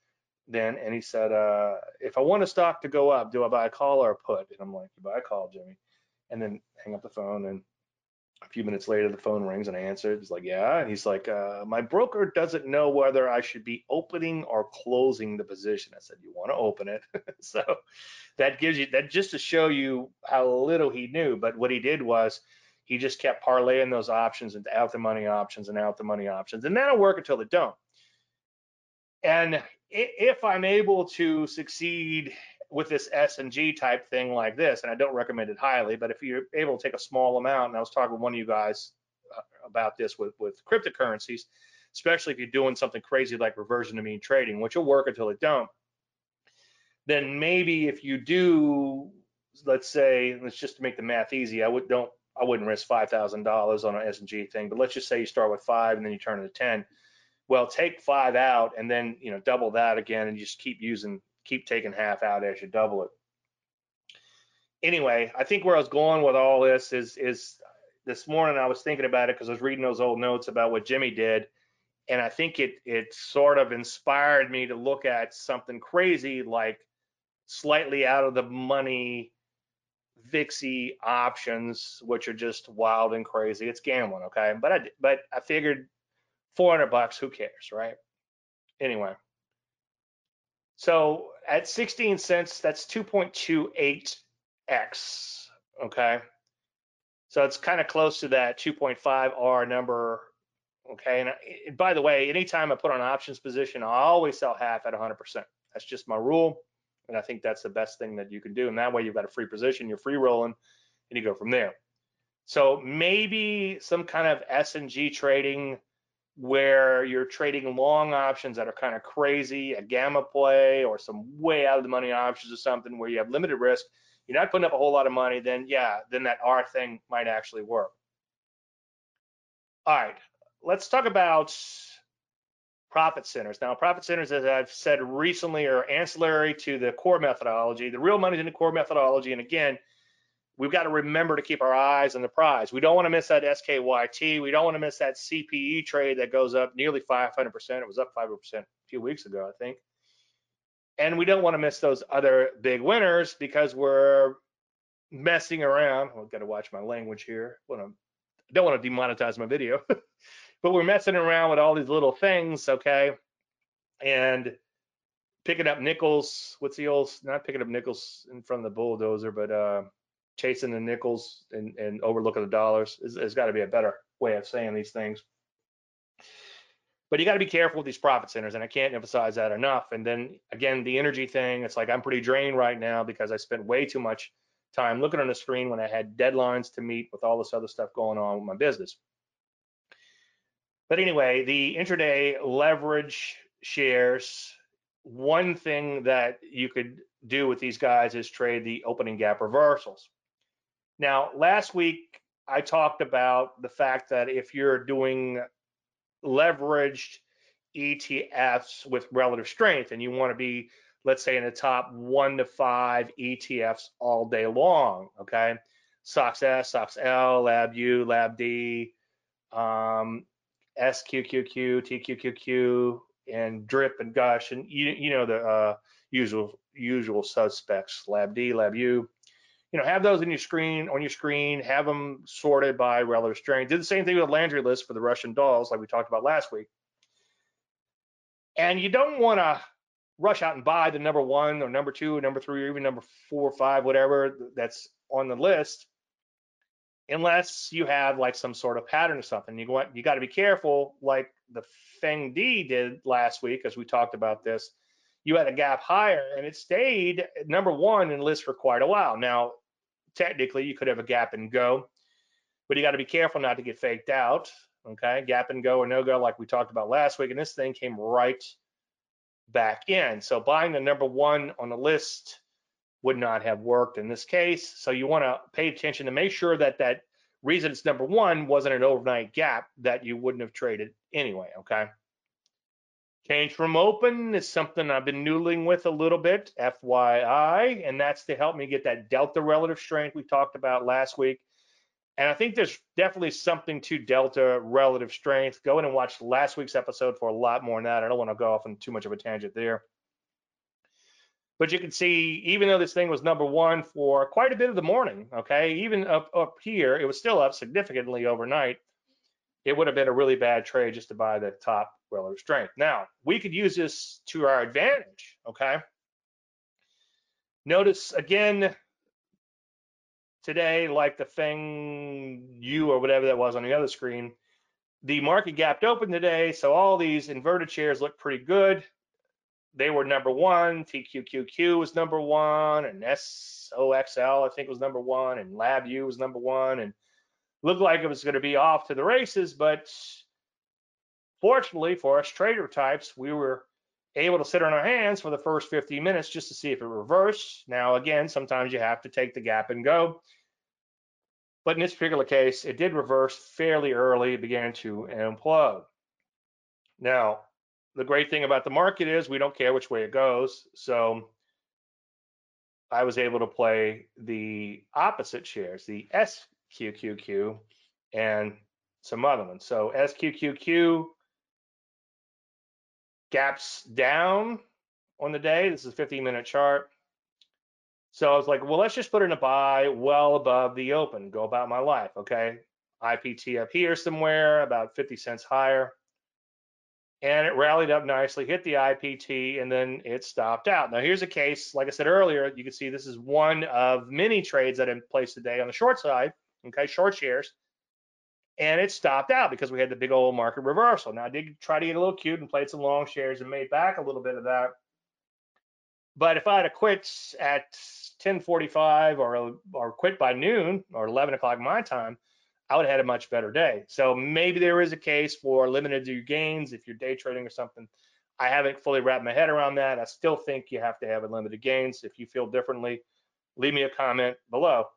then, and he said, if I want a stock to go up, do I buy a call or a put? And I'm like, you buy a call, Jimmy. And then hang up the phone, and a few minutes later, the phone rings and I answered. He's like, yeah. And he's like, my broker doesn't know whether I should be opening or closing the position. I said, you want to open it. So that gives you that just to show you how little he knew. But what he did was he just kept parlaying those options into out the money options and out the money options. And that'll work until they don't. And if I'm able to succeed with this S&G type thing like this, and I don't recommend it highly, but if you're able to take a small amount, and I was talking with one of you guys about this with cryptocurrencies, especially if you're doing something crazy like reversion to mean trading, which will work until it don't, then maybe if you do, let's say, let's just to make the math easy, I wouldn't risk $5,000 on an S&G thing, but let's just say you start with 5 and then you turn it to 10. Well, take 5 out and then double that again, and just keep taking half out as you double it. Anyway, I think where I was going with all this is this morning I was thinking about it because I was reading those old notes about what Jimmy did, and I think it sort of inspired me to look at something crazy like slightly out of the money VIXY options, which are just wild and crazy. It's gambling, okay? But I figured $400, who cares, right? Anyway, so at 16 cents, that's 2.28x, okay? So it's kind of close to that 2.5R number, okay? And by the way, anytime I put on an options position, I always sell half at 100%. That's just my rule, and I think that's the best thing that you can do. And that way you've got a free position, you're free rolling, and you go from there. So maybe some kind of S&G trading where you're trading long options that are kind of crazy, a gamma play or some way out of the money options or something where you have limited risk, you're not putting up a whole lot of money, then yeah, then that R thing might actually work. All right, let's talk about profit centers. Now, profit centers, as I've said recently, are ancillary to the core methodology. The real money's in the core methodology, and again, we've got to remember to keep our eyes on the prize. We don't want to miss that SKYT. We don't want to miss that CPE trade that goes up nearly 500%. It was up 500% a few weeks ago, I think. And we don't want to miss those other big winners because we're messing around. I've got to watch my language here. I don't want to demonetize my video, but we're messing around with all these little things, okay? And picking up nickels. What's the old? Not picking up nickels in front of the bulldozer, but chasing the nickels and overlooking the dollars. There's got to be a better way of saying these things. But you got to be careful with these profit centers, and I can't emphasize that enough. And then again, the energy thing, it's like I'm pretty drained right now because I spent way too much time looking on the screen when I had deadlines to meet with all this other stuff going on with my business. But anyway, the intraday leverage shares, one thing that you could do with these guys is trade the opening gap reversals. Now, last week, I talked about the fact that if you're doing leveraged ETFs with relative strength and you want to be, let's say, in the top 1 to 5 ETFs all day long, okay? SOX S, SOX L, LabU, LabD, SQQQ, TQQQ, and DRIP and Gush, and you know the usual suspects, LabD, LabU. Have those on your screen, have them sorted by relative strength. Did the same thing with Landry List for the Russian dolls, like we talked about last week. And you don't want to rush out and buy the number 1 or number 2 or number 3 or even number 4 or 5, whatever that's on the list, unless you have like some sort of pattern or something. You got to be careful, like the Feng D did last week, as we talked about this. You had a gap higher and it stayed at number 1 in the list for quite a while. Now, technically, you could have a gap and go, but you got to be careful not to get faked out. Okay, gap and go or no go, like we talked about last week, and this thing came right back in. So buying the number 1 on the list would not have worked in this case. So you want to pay attention to make sure that that reason it's number 1 wasn't an overnight gap that you wouldn't have traded anyway, okay? Change from open is something I've been noodling with a little bit, FYI, and that's to help me get that delta relative strength we talked about last week. And I think there's definitely something to delta relative strength. Go in and watch last week's episode for a lot more on that. I don't want to go off on too much of a tangent there. But you can see, even though this thing was number one for quite a bit of the morning, okay, even up here, it was still up significantly overnight. It would have been a really bad trade just to buy the top relative strength. Now, we could use this to our advantage, okay? Notice again today, like the thing you or whatever that was on the other screen, the market gapped open today, so all these inverted shares look pretty good. They were number one. TQQQ was number one, and SOXL I think was number one, and LabU was number one, and looked like it was going to be off to the races. But fortunately for us trader types, we were able to sit on our hands for the first 15 minutes just to see if it reversed. Now, again, sometimes you have to take the gap and go. But in this particular case, it did reverse fairly early. It began to implode. Now, the great thing about the market is we don't care which way it goes. So I was able to play the opposite shares, the SQQQ and some other ones. So SQQQ gaps down on the day. This is a 15-minute chart. So I was like, well, let's just put in a buy well above the open, go about my life, okay? IPT up here somewhere, about 50 cents higher. And it rallied up nicely, hit the IPT, and then it stopped out. Now, here's a case, like I said earlier, you can see this is one of many trades that I placed today on the short side, okay, short shares. And it stopped out because we had the big old market reversal. Now, I did try to get a little cute and played some long shares and made back a little bit of that. But if I had quit at 10:45 or quit by noon or 11 o'clock my time, I would have had a much better day. So maybe there is a case for limited your gains if you're day trading or something. I haven't fully wrapped my head around that. I still think you have to have unlimited gains. If you feel differently, leave me a comment below.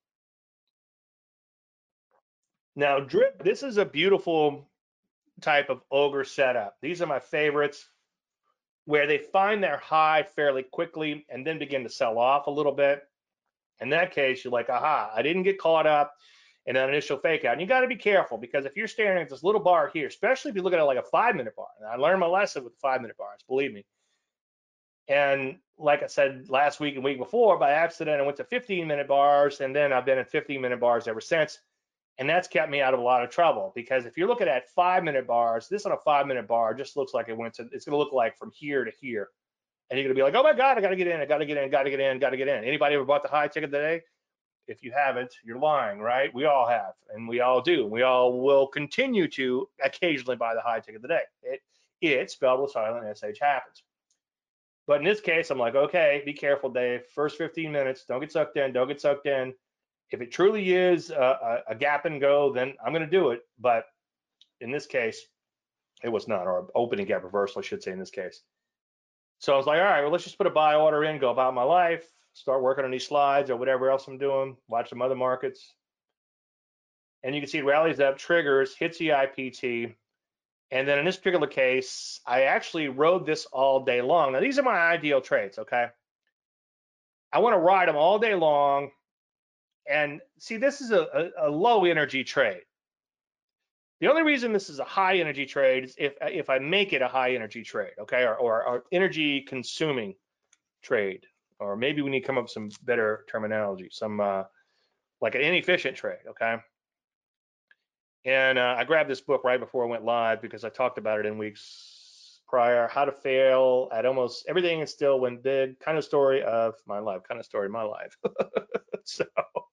Now, drip, this is a beautiful type of ogre setup. These are my favorites, where they find their high fairly quickly and then begin to sell off a little bit. In that case, you're like, aha, I didn't get caught up in that initial fake out. And you got to be careful, because if you're staring at this little bar here, especially if you look at it like a 5-minute bar, and I learned my lesson with the 5-minute bars, believe me. And like I said last week and week before, by accident, I went to 15-minute bars, and then I've been in 15-minute bars ever since. And that's kept me out of a lot of trouble, because if you're looking at 5-minute bars, this on a 5-minute bar just looks like it's going to look like from here to here. And you're going to be like, oh my God, I got to get in, I got to get in, got to get in, got to get in. Anybody ever bought the high ticket today? If you haven't, you're lying, right? We all have, and we all do. We all will continue to occasionally buy the high ticket today. It spelled with silent SH happens. But in this case, I'm like, okay, be careful, Dave. First 15 minutes, don't get sucked in, don't get sucked in. If it truly is a gap and go, then I'm going to do it. But in this case, it was not, or opening gap reversal, I should say, in this case. So I was like, all right, well, let's just put a buy order in, go about my life, start working on these slides or whatever else I'm doing, watch some other markets. And you can see it rallies up, triggers, hits the IPT. And then in this particular case, I actually rode this all day long. Now, these are my ideal trades, okay? I want to ride them all day long. And see, this is a low energy trade. The only reason this is a high energy trade is if I make it a high energy trade, okay, or energy consuming trade, or maybe we need to come up with some better terminology, some like an inefficient trade, okay. And I grabbed this book right before I went live because I talked about it in weeks prior. How to fail at almost everything and still win big. Kind of story of my life. Kind of story of my life. So.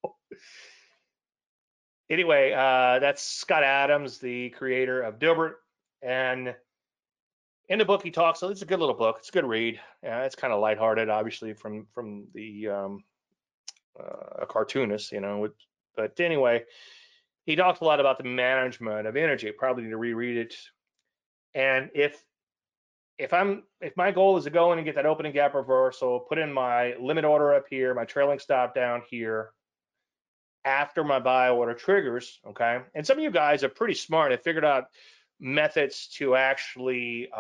Anyway, that's Scott Adams, the creator of Dilbert. And in the book, he talks, so it's a good little book. It's a good read. It's kind of lighthearted, obviously, from the a cartoonist, you know. But anyway, he talks a lot about the management of energy. I probably need to reread it. And if my goal is to go in and get that opening gap reversal, put in my limit order up here, my trailing stop down here, after my buy order triggers, okay? And some of you guys are pretty smart and figured out methods to actually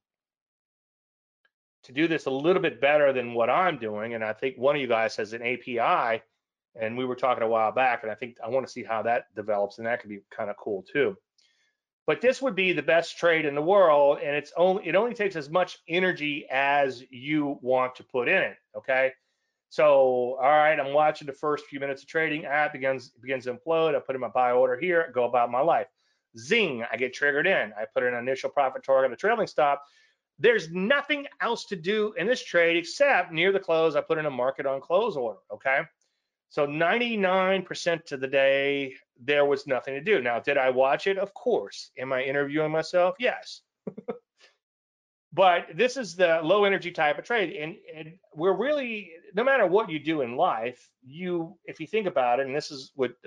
to do this a little bit better than what I'm doing. And I think one of you guys has an API, and we were talking a while back, and I think I want to see how that develops, and that could be kind of cool too. But this would be the best trade in the world, and it only takes as much energy as you want to put in it. Okay. So, all right, I'm watching the first few minutes of trading. Begins to implode. I put in my buy order here, go about my life. Zing, I get triggered in. I put in an initial profit target, a trailing stop. There's nothing else to do in this trade except near the close, I put in a market on close order. Okay. So 99% of the day, there was nothing to do. Now, did I watch it? Of course. Am I interviewing myself? Yes. But this is the low energy type of trade. And we're really, no matter what you do in life, if you think about it, and this is what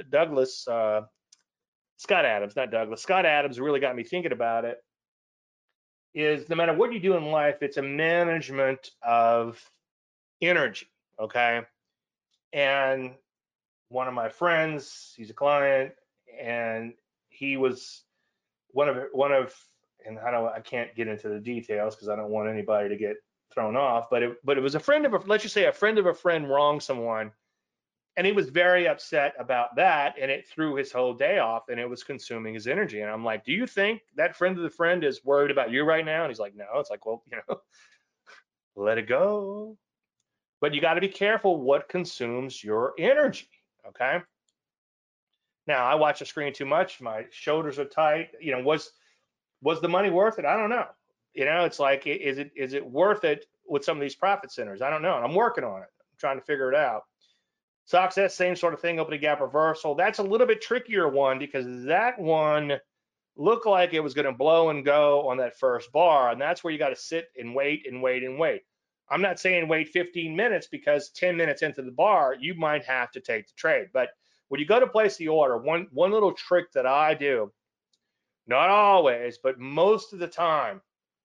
Scott Adams, not Douglas, Scott Adams really got me thinking about it, is no matter what you do in life, it's a management of energy. Okay. And one of my friends, he's a client, and he was one of, and I can't get into the details because I don't want anybody to get thrown off, but it was a friend of a, let's just say a friend of a friend wronged someone, and he was very upset about that, and it threw his whole day off, and it was consuming his energy. And I'm like, do you think that friend of the friend is worried about you right now? And he's like, no. It's like, well, let it go. But you got to be careful what consumes your energy. Okay. Now, I watch the screen too much. My shoulders are tight. Was the money worth it? I don't know. It's like, is it worth it with some of these profit centers? I don't know. And I'm working on it. I'm trying to figure it out. Success, same sort of thing, opening gap reversal. That's a little bit trickier one because that one looked like it was going to blow and go on that first bar. And that's where you got to sit and wait and wait and wait. I'm not saying wait 15 minutes because 10 minutes into the bar, you might have to take the trade. But when you go to place the order, one little trick that I do, not always, but most of the time,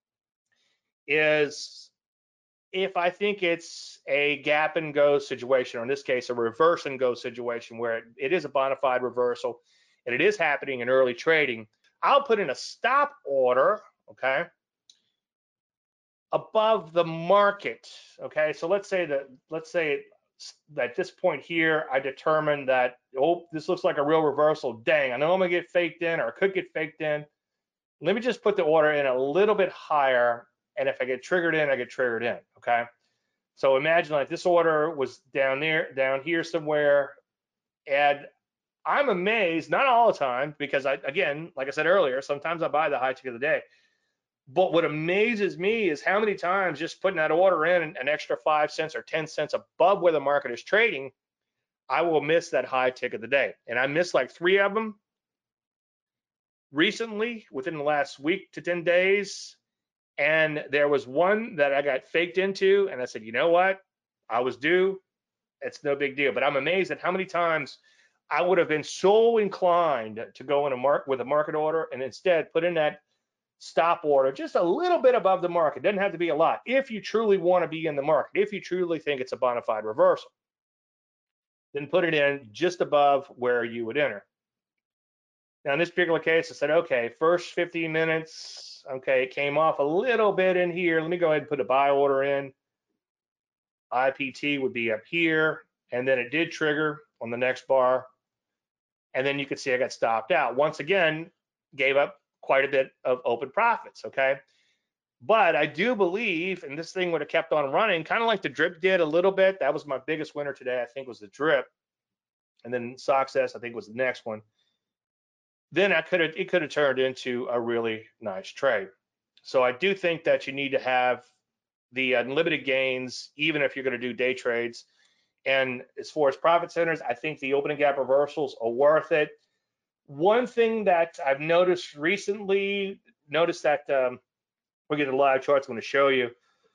is if I think it's a gap and go situation, or in this case, a reverse and go situation where it is a bona fide reversal and it is happening in early trading, I'll put in a stop order, okay, above the market. Okay, so let's say at this point here, I determined that, oh, this looks like a real reversal. Dang, I know I'm gonna get faked in, or I could get faked in. Let me just put the order in a little bit higher, and if I get triggered in, I get triggered in. Okay. So imagine like this order was down here somewhere, and I'm amazed, not all the time, because again, like I said earlier, sometimes I buy the high tick of the day. But what amazes me is how many times just putting that order in an extra 5 cents or 10 cents above where the market is trading, I will miss that high tick of the day. And I missed like 3 of them recently within the last week to 10 days. And there was one that I got faked into, and I said, you know what? I was due. It's no big deal. But I'm amazed at how many times I would have been so inclined to go in with a market order and instead put in that stop order just a little bit above the market. Doesn't have to be a lot. If you truly want to be in the market, if you truly think it's a bona fide reversal, then put it in just above where you would enter. Now, in this particular case, I said, okay, first 15 minutes, okay, it came off a little bit in here. Let me go ahead and put a buy order in. IPT would be up here, and then it did trigger on the next bar. And then you could see I got stopped out. Once again, gave up quite a bit of open profits, okay? But I do believe, and this thing would have kept on running, kind of like the drip did a little bit. That was my biggest winner today, I think, was the drip. And then Success, I think, was the next one. Then it could have turned into a really nice trade. So I do think that you need to have the unlimited gains, even if you're going to do day trades. And as far as profit centers, I think the opening gap reversals are worth it. One thing that I've noticed recently, that we'll get the live charts I'm going to show you.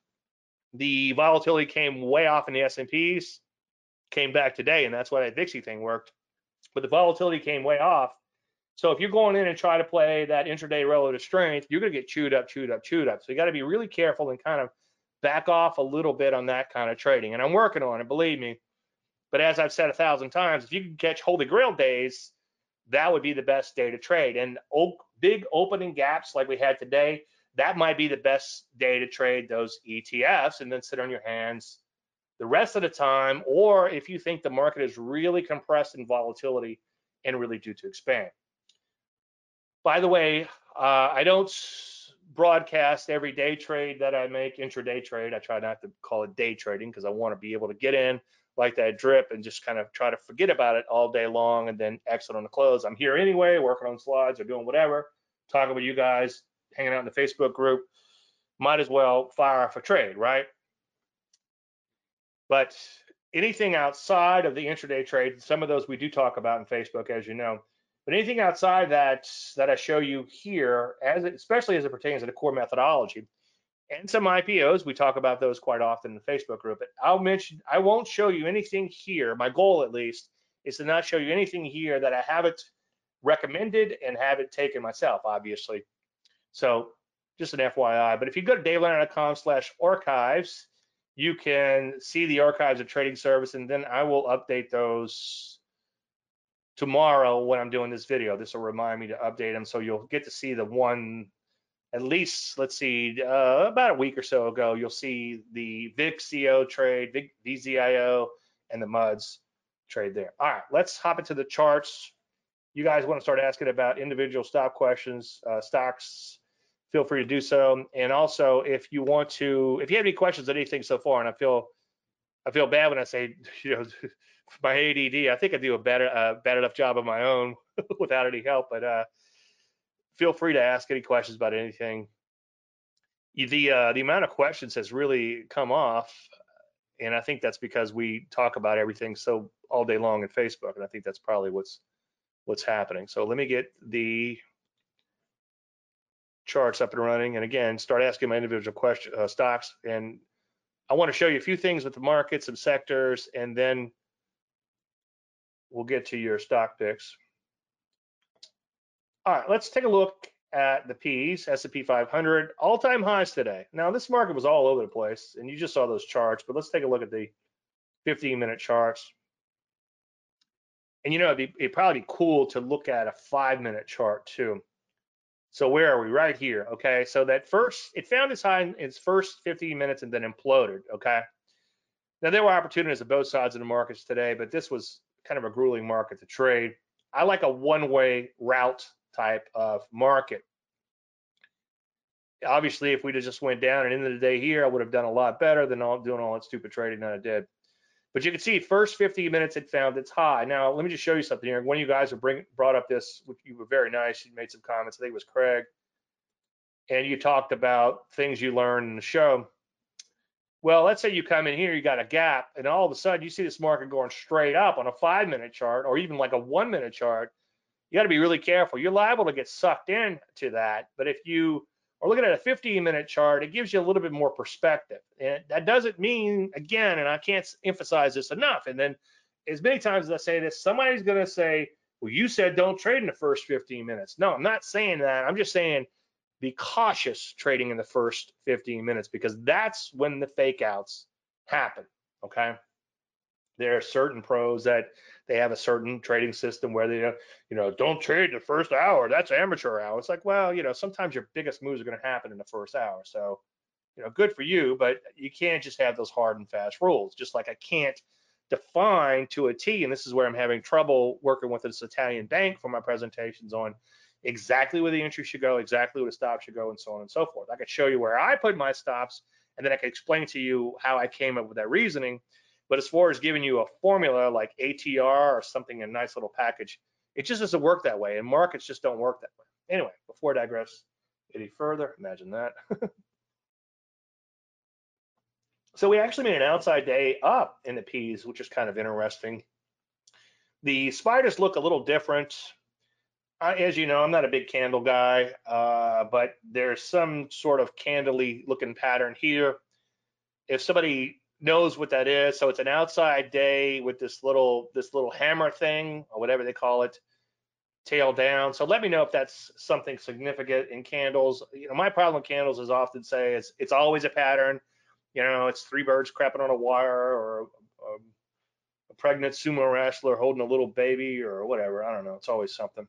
The volatility came way off in the S&Ps, came back today, and that's why that VIXY thing worked. But the volatility came way off. So if you're going in and try to play that intraday relative strength, you're going to get chewed up. So you got to be really careful and kind of back off a little bit on that kind of trading. And I'm working on it, believe me. But as I've said 1,000 times, if you can catch Holy Grail days, that would be the best day to trade. And big opening gaps like we had today, that might be the best day to trade those ETFs and then sit on your hands the rest of the time. Or if you think the market is really compressed in volatility and really due to expand. By the way, I don't broadcast every day trade that I make, intraday trade. I try not to call it day trading because I want to be able to get in like that drip and just kind of try to forget about it all day long and then exit on the close. I'm here anyway, working on slides or doing whatever, talking with you guys, hanging out in the Facebook group. Might as well fire off a trade, right? But anything outside of the intraday trade, some of those we do talk about in Facebook, as you know. But anything outside that I show you here, especially as it pertains to the core methodology and some IPOs, we talk about those quite often in the Facebook group. But I won't show you anything here. My goal, at least, is to not show you anything here that I haven't recommended and haven't taken myself, obviously. So just an FYI. But if you go to daveliner.com/archives, you can see the archives of trading service, and then I will update those tomorrow when I'm doing this video. This will remind me to update them, so you'll get to see the one, at least, let's see, about a week or so ago, you'll see the VIX-CO trade, VZIO, and the MUDS trade there. All right, let's hop into the charts. You guys want to start asking about individual stock questions, stocks, feel free to do so. And also, if you have any questions on anything so far, and I feel bad when I say, my ADD, I think I do a bad enough job of my own without any help, but feel free to ask any questions about anything. The amount of questions has really come off, and I think that's because we talk about everything so all day long in Facebook, and I think that's probably what's happening. So let me get the charts up and running, and again, start asking my individual stocks. And I want to show you a few things with the market, some sectors, and then we'll get to your stock picks. All right, let's take a look at the P's, S&P 500, all-time highs today. Now, this market was all over the place, and you just saw those charts, but let's take a look at the 15-minute charts. And it'd probably be cool to look at a 5-minute chart too. So where are we? Right here, okay? So it found its high in its first 15 minutes and then imploded, okay? Now, there were opportunities at both sides of the markets today, but this was kind of a grueling market to trade. I like a one-way route type of market. Obviously, if we'd have just went down and into the day here, I would have done a lot better than doing all that stupid trading that I did. But you can see first 15 minutes it found its high. Now, let me just show you something here. One of you guys brought up this, which you were very nice. You made some comments. I think it was Craig. And you talked about things you learned in the show. Well, let's say you come in here, you got a gap, and all of a sudden you see this market going straight up on a 5-minute chart or even like a 1-minute chart. You got to be really careful. You're liable to get sucked into that. But if you are looking at a 15-minute chart, it gives you a little bit more perspective. And that doesn't mean, again, and I can't emphasize this enough, and then as many times as I say this, somebody's going to say, well, you said don't trade in the first 15 minutes. No, I'm not saying that. I'm just saying be cautious trading in the first 15 minutes because that's when the fake outs happen, okay? There are certain pros that they have a certain trading system where they, don't trade the first hour. That's amateur hour. It's like, well, sometimes your biggest moves are going to happen in the first hour. So, good for you, but you can't just have those hard and fast rules. Just like I can't define to a T, and this is where I'm having trouble working with this Italian bank for my presentations on exactly where the entry should go, exactly where the stop should go, and so on and so forth. I could show you where I put my stops, and then I could explain to you how I came up with that reasoning. But as far as giving you a formula like ATR or something, a nice little package, it just doesn't work that way, and markets just don't work that way. Anyway, before I digress any further, imagine that. So we actually made an outside day up in the P's, which is kind of interesting. The spiders look a little different. As you know, I'm not a big candle guy, but there's some sort of candle-y looking pattern here. If somebody knows what that is, so it's an outside day with this little hammer thing or whatever they call it, tail down. So let me know if that's something significant in candles. My problem with candles is often say it's always a pattern. It's three birds crapping on a wire or a pregnant sumo wrestler holding a little baby or whatever. I don't know. It's always something.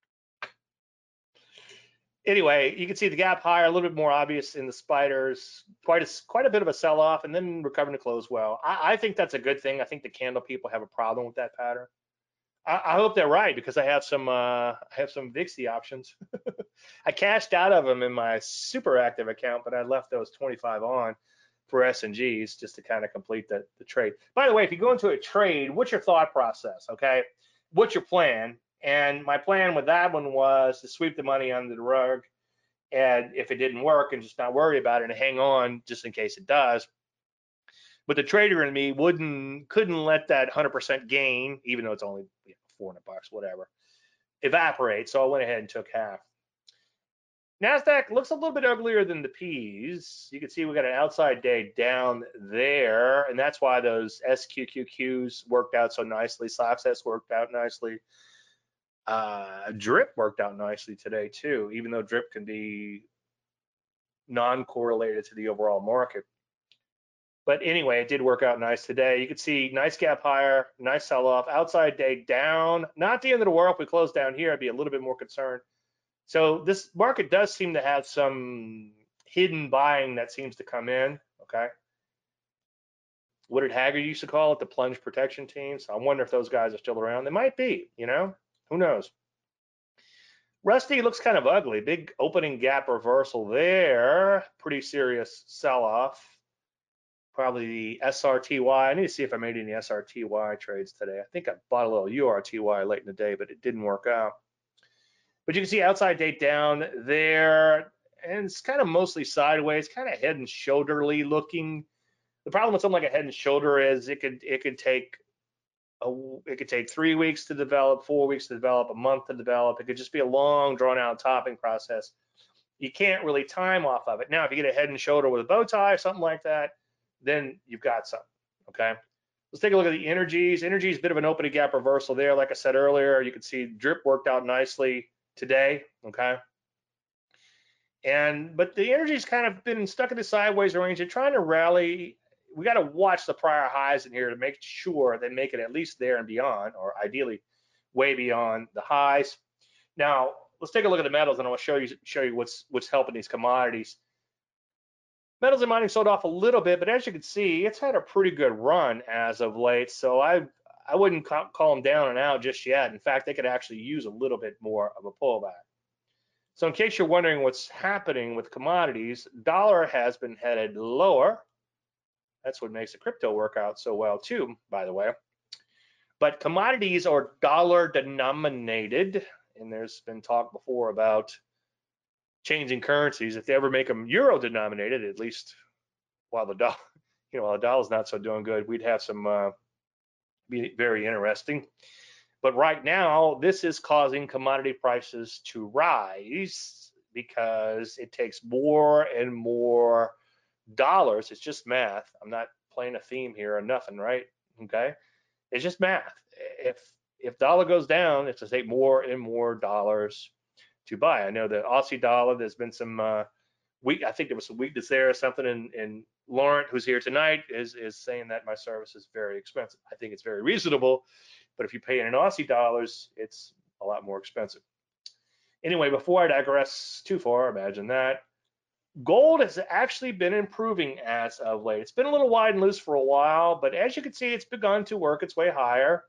Anyway, you can see the gap higher, a little bit more obvious in the spiders, quite a bit of a sell-off, and then recovering to close well. I think that's a good thing. I think the candle people have a problem with that pattern. I hope they're right because I have some VIXI options. I cashed out of them in my super active account, but I left those 25 on for S&Gs just to kind of complete the trade. By the way, if you go into a trade, what's your thought process? Okay, what's your plan? And my plan with that one was to sweep the money under the rug, and if it didn't work, and just not worry about it and hang on just in case it does. But the trader in me couldn't let that 100% gain, even though it's only $400, whatever, evaporate. So I went ahead and took half. NASDAQ looks a little bit uglier than the P's. You can see we got an outside day down there, and that's why those SQQQs worked out so nicely. SOXS worked out nicely. DRIP worked out nicely today too, even though DRIP can be non-correlated to the overall market. But anyway, it did work out nice today. You can see nice gap higher, nice sell-off, outside day down. Not the end of the world. If we close down here, I'd be a little bit more concerned. So this market does seem to have some hidden buying that seems to come in, okay? What did Haggard used to call it? The plunge protection teams. I wonder if those guys are still around. They might be, you know? Who knows? Rusty looks kind of ugly. Big opening gap reversal there. Pretty serious sell-off. Probably the SRTY. I need to see if I made any SRTY trades today. I think I bought a little URTY late in the day, but it didn't work out. But you can see outside date down there, and it's kind of mostly sideways, kind of head and shoulderly looking. The problem with something like a head and shoulder is it could take 3 weeks to develop, 4 weeks to develop, a month to develop. It could just be a long, drawn out topping process. You can't really time off of it. Now, if you get a head and shoulder with a bow tie or something like that, then you've got something, okay? Let's take a look at the energies. Energy is a bit of an opening gap reversal there. Like I said earlier, you can see DRIP worked out nicely today, okay? But the energy's kind of been stuck in the sideways range. They're trying to rally. We got to watch the prior highs in here to make sure they make it at least there and beyond, or ideally way beyond the highs. Now, let's take a look at the metals, and I'll show you what's helping these commodities. Metals and mining sold off a little bit, but as you can see, it's had a pretty good run as of late. So I wouldn't call them down and out just yet. In fact, they could actually use a little bit more of a pullback. So in case you're wondering what's happening with commodities, dollar has been headed lower. That's what makes the crypto work out so well too, by the way. But commodities are dollar denominated, and there's been talk before about changing currencies. If they ever make them euro denominated, at least while the dollar, while the dollar's not so doing good, we'd have some be very interesting. But right now, this is causing commodity prices to rise because it takes more and more dollars. It's just math. I'm not playing a theme here or nothing, right? Okay, it's just math. If dollar goes down, it's to take more and more dollars to buy. I know the Aussie dollar. There's been some I think there was some weakness there or something. And Laurent, who's here tonight, is saying that my service is very expensive. I think it's very reasonable, but if you pay in Aussie dollars, it's a lot more expensive. Anyway, before I digress too far, imagine that. Gold has actually been improving as of late. It's been a little wide and loose for a while, but as you can see, it's begun to work its way higher.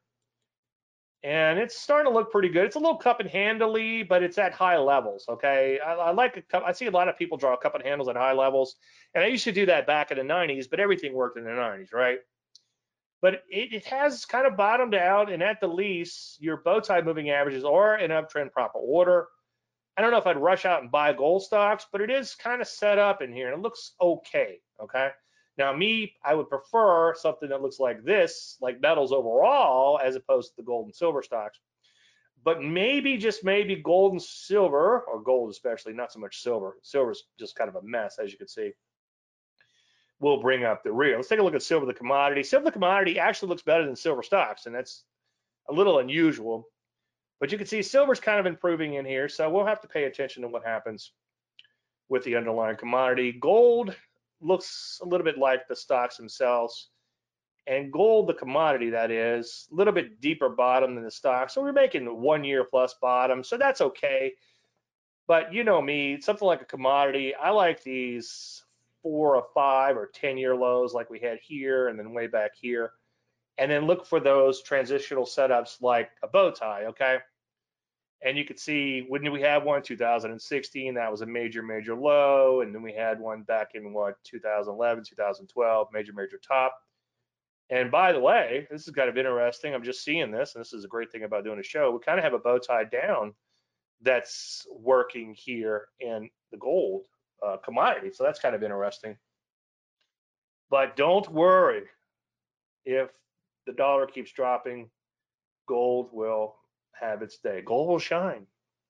And it's starting to look pretty good. It's a little cup and handly, but it's at high levels. Okay, I see a lot of people draw cup and handles at high levels, and I used to do that back in the 90s, but everything worked in the 90s, right? But it has kind of bottomed out, and at the least, your bow tie moving averages are in uptrend proper order. I don't know if I'd rush out and buy gold stocks, but it is kind of set up in here, and it looks okay. Okay. Now, I would prefer something that looks like this, like metals overall, as opposed to the gold and silver stocks. But maybe, just maybe, gold and silver, or gold especially, not so much silver. Silver's just kind of a mess, as you can see. We'll bring up the real. Let's take a look at silver, the commodity. Silver, the commodity, actually looks better than silver stocks, and that's a little unusual. But you can see silver's kind of improving in here, so we'll have to pay attention to what happens with the underlying commodity. Gold looks a little bit like the stocks themselves, and gold, the commodity, that is, a little bit deeper bottom than the stock. So we're making 1 year plus bottom, so that's okay. But you know me, something like a commodity, I like these 4 or 5 or 10 year lows like we had here and then way back here. and then look for those transitional setups like a bow tie, okay? And you could see, when did we have one? 2016, that was a major, major low. And then we had one back in what, 2011, 2012, major, major top. And by the way, this is kind of interesting. I'm just seeing this, and this is a great thing about doing a show. We kind of have a bow tie down that's working here in the gold commodity. So that's kind of interesting. But don't worry, if the dollar keeps dropping, gold will have its day. Gold will shine.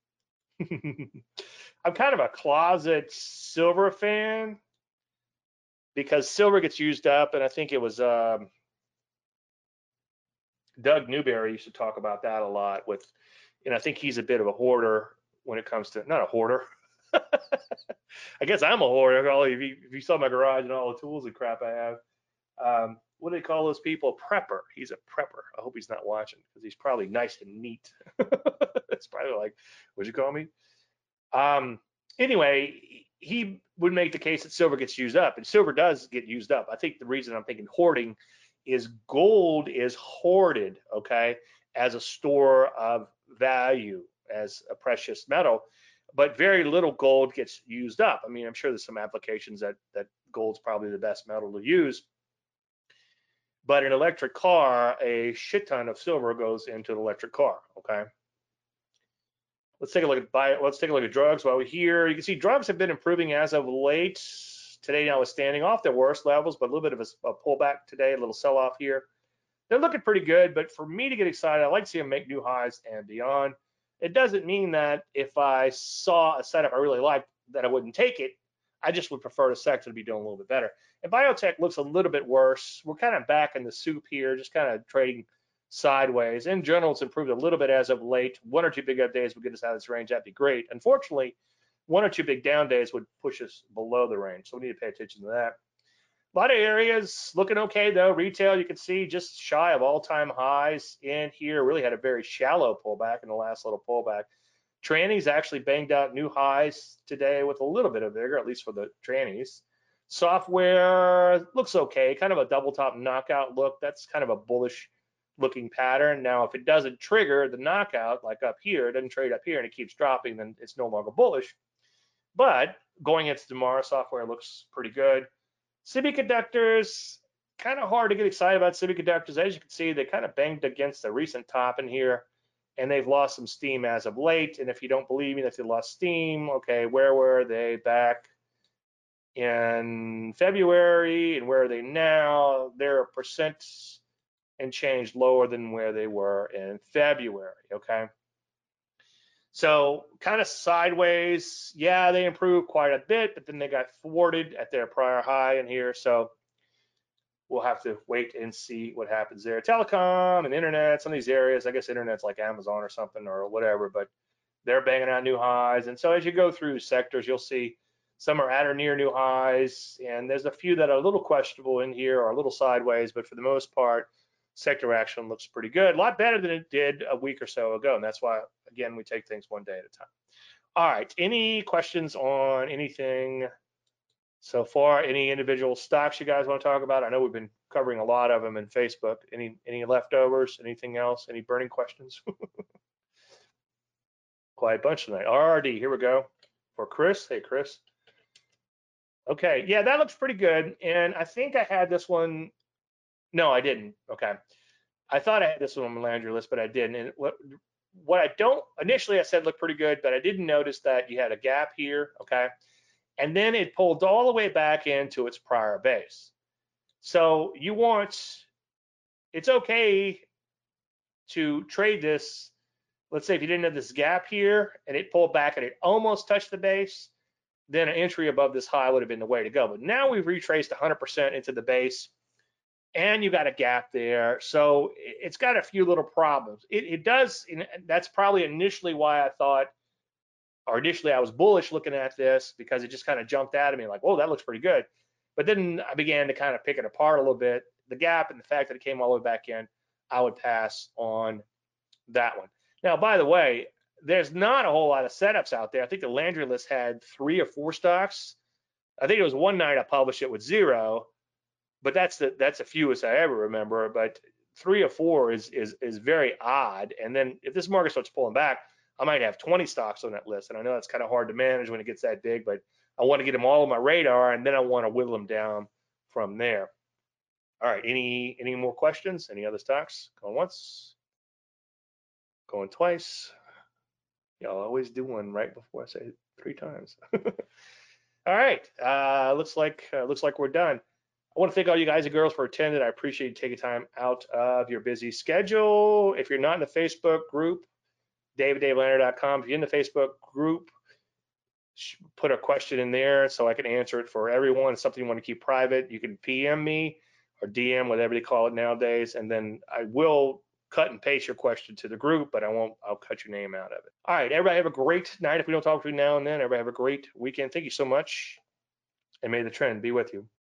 I'm kind of a closet silver fan because silver gets used up, and I think it was Doug Newberry used to talk about that a lot with, and I think he's a bit of a hoarder when it comes to, not a hoarder. I guess I'm a hoarder. If you saw my garage and all the tools and crap I have, what do they call those people? Prepper. He's a prepper. I hope he's not watching because he's probably nice and neat. It's probably like, what'd you call me? Anyway, he would make the case that silver gets used up, and silver does get used up. I think the reason I'm thinking hoarding is gold is hoarded, okay, as a store of value, as a precious metal, but very little gold gets used up. I mean, I'm sure there's some applications that gold's probably the best metal to use, but an electric car, a shit ton of silver goes into an electric car, okay? Let's take a look at let's take a look at drugs while we're here. You can see drugs have been improving as of late. Today now is standing off their worst levels, but a little bit of a pullback today, a little sell-off here. They're looking pretty good, but for me to get excited, I like to see them make new highs and beyond. It doesn't mean that if I saw a setup I really liked that I wouldn't take it. I just would prefer the sector to be doing a little bit better. And biotech looks a little bit worse. We're kind of back in the soup here, just kind of trading sideways. In general, it's improved a little bit as of late. One or two big up days would get us out of this range. That'd be great. Unfortunately, one or two big down days would push us below the range. So we need to pay attention to that. A lot of areas looking okay though. Retail, you can see just shy of all-time highs in here. Really had a very shallow pullback in the last little pullback. Trannies actually banged out new highs today with a little bit of vigor, at least for the trannies. Software looks okay, kind of a double top knockout look. That's kind of a bullish looking pattern. Now, if it doesn't trigger the knockout, like up here, it doesn't trade up here and it keeps dropping, then it's no longer bullish. But going into tomorrow, software looks pretty good. Semiconductors, kind of hard to get excited about semiconductors. As you can see, they kind of banged against a recent top in here, and they've lost some steam as of late. And if you don't believe me that they lost steam, okay, where were they back in February, and where are they now? They're a percent and change lower than where they were in February, okay? So kind of sideways. Yeah, they improved quite a bit, but then they got thwarted at their prior high in here. So we'll have to wait and see what happens there. Telecom and internet, some of these areas, I guess internet's like Amazon or something or whatever, but they're banging out new highs. And so as you go through sectors, you'll see some are at or near new highs, and there's a few that are a little questionable in here or a little sideways, but for the most part, sector action looks pretty good, a lot better than it did a week or so ago. And that's why, again, we take things one day at a time. All right, any questions on anything so far? Any individual stocks you guys want to talk about? I know we've been covering a lot of them in Facebook. Any leftovers? Anything else? Any burning questions? Quite a bunch tonight. RRD, here we go. For Chris. Hey, Chris. Okay, yeah, that looks pretty good. And I think I had this one. No, I didn't. Okay. I thought I had this one on my Landry list, but I didn't. And what I don't, initially I said looked pretty good, but I didn't notice that you had a gap here, okay? And then it pulled all the way back into its prior base. So you want, it's okay to trade this. Let's say if you didn't have this gap here and it pulled back and it almost touched the base, then an entry above this high would have been the way to go. But now we've retraced 100% into the base, and you got a gap there. So it's got a few little problems. It does, and that's probably initially why I thought, or initially I was bullish looking at this, because it just kind of jumped out at me like, whoa, that looks pretty good. But then I began to kind of pick it apart a little bit. The gap and the fact that it came all the way back in, I would pass on that one. Now, by the way, there's not a whole lot of setups out there. I think the Landry list had 3 or 4 stocks. I think it was one night I published it with 0. But that's the fewest I ever remember. But 3 or 4 is very odd. And then if this market starts pulling back, I might have 20 stocks on that list. And I know that's kind of hard to manage when it gets that big, but I want to get them all on my radar, and then I want to whittle them down from there. All right, any more questions? Any other stocks? Going once, going twice. Y'all always do one right before I say it 3 times. All right, looks like we're done. I want to thank all you guys and girls for attending. I appreciate you taking time out of your busy schedule. If you're not in the Facebook group, daviddavelandry.com. If you're in the Facebook group, put a question in there so I can answer it for everyone. It's something you want to keep private. You can PM me or DM, whatever they call it nowadays, and then I will cut and paste your question to the group, but I'll cut your name out of it. All right, everybody have a great night. If we don't talk between now and then, everybody have a great weekend. Thank you so much, and may the trend be with you.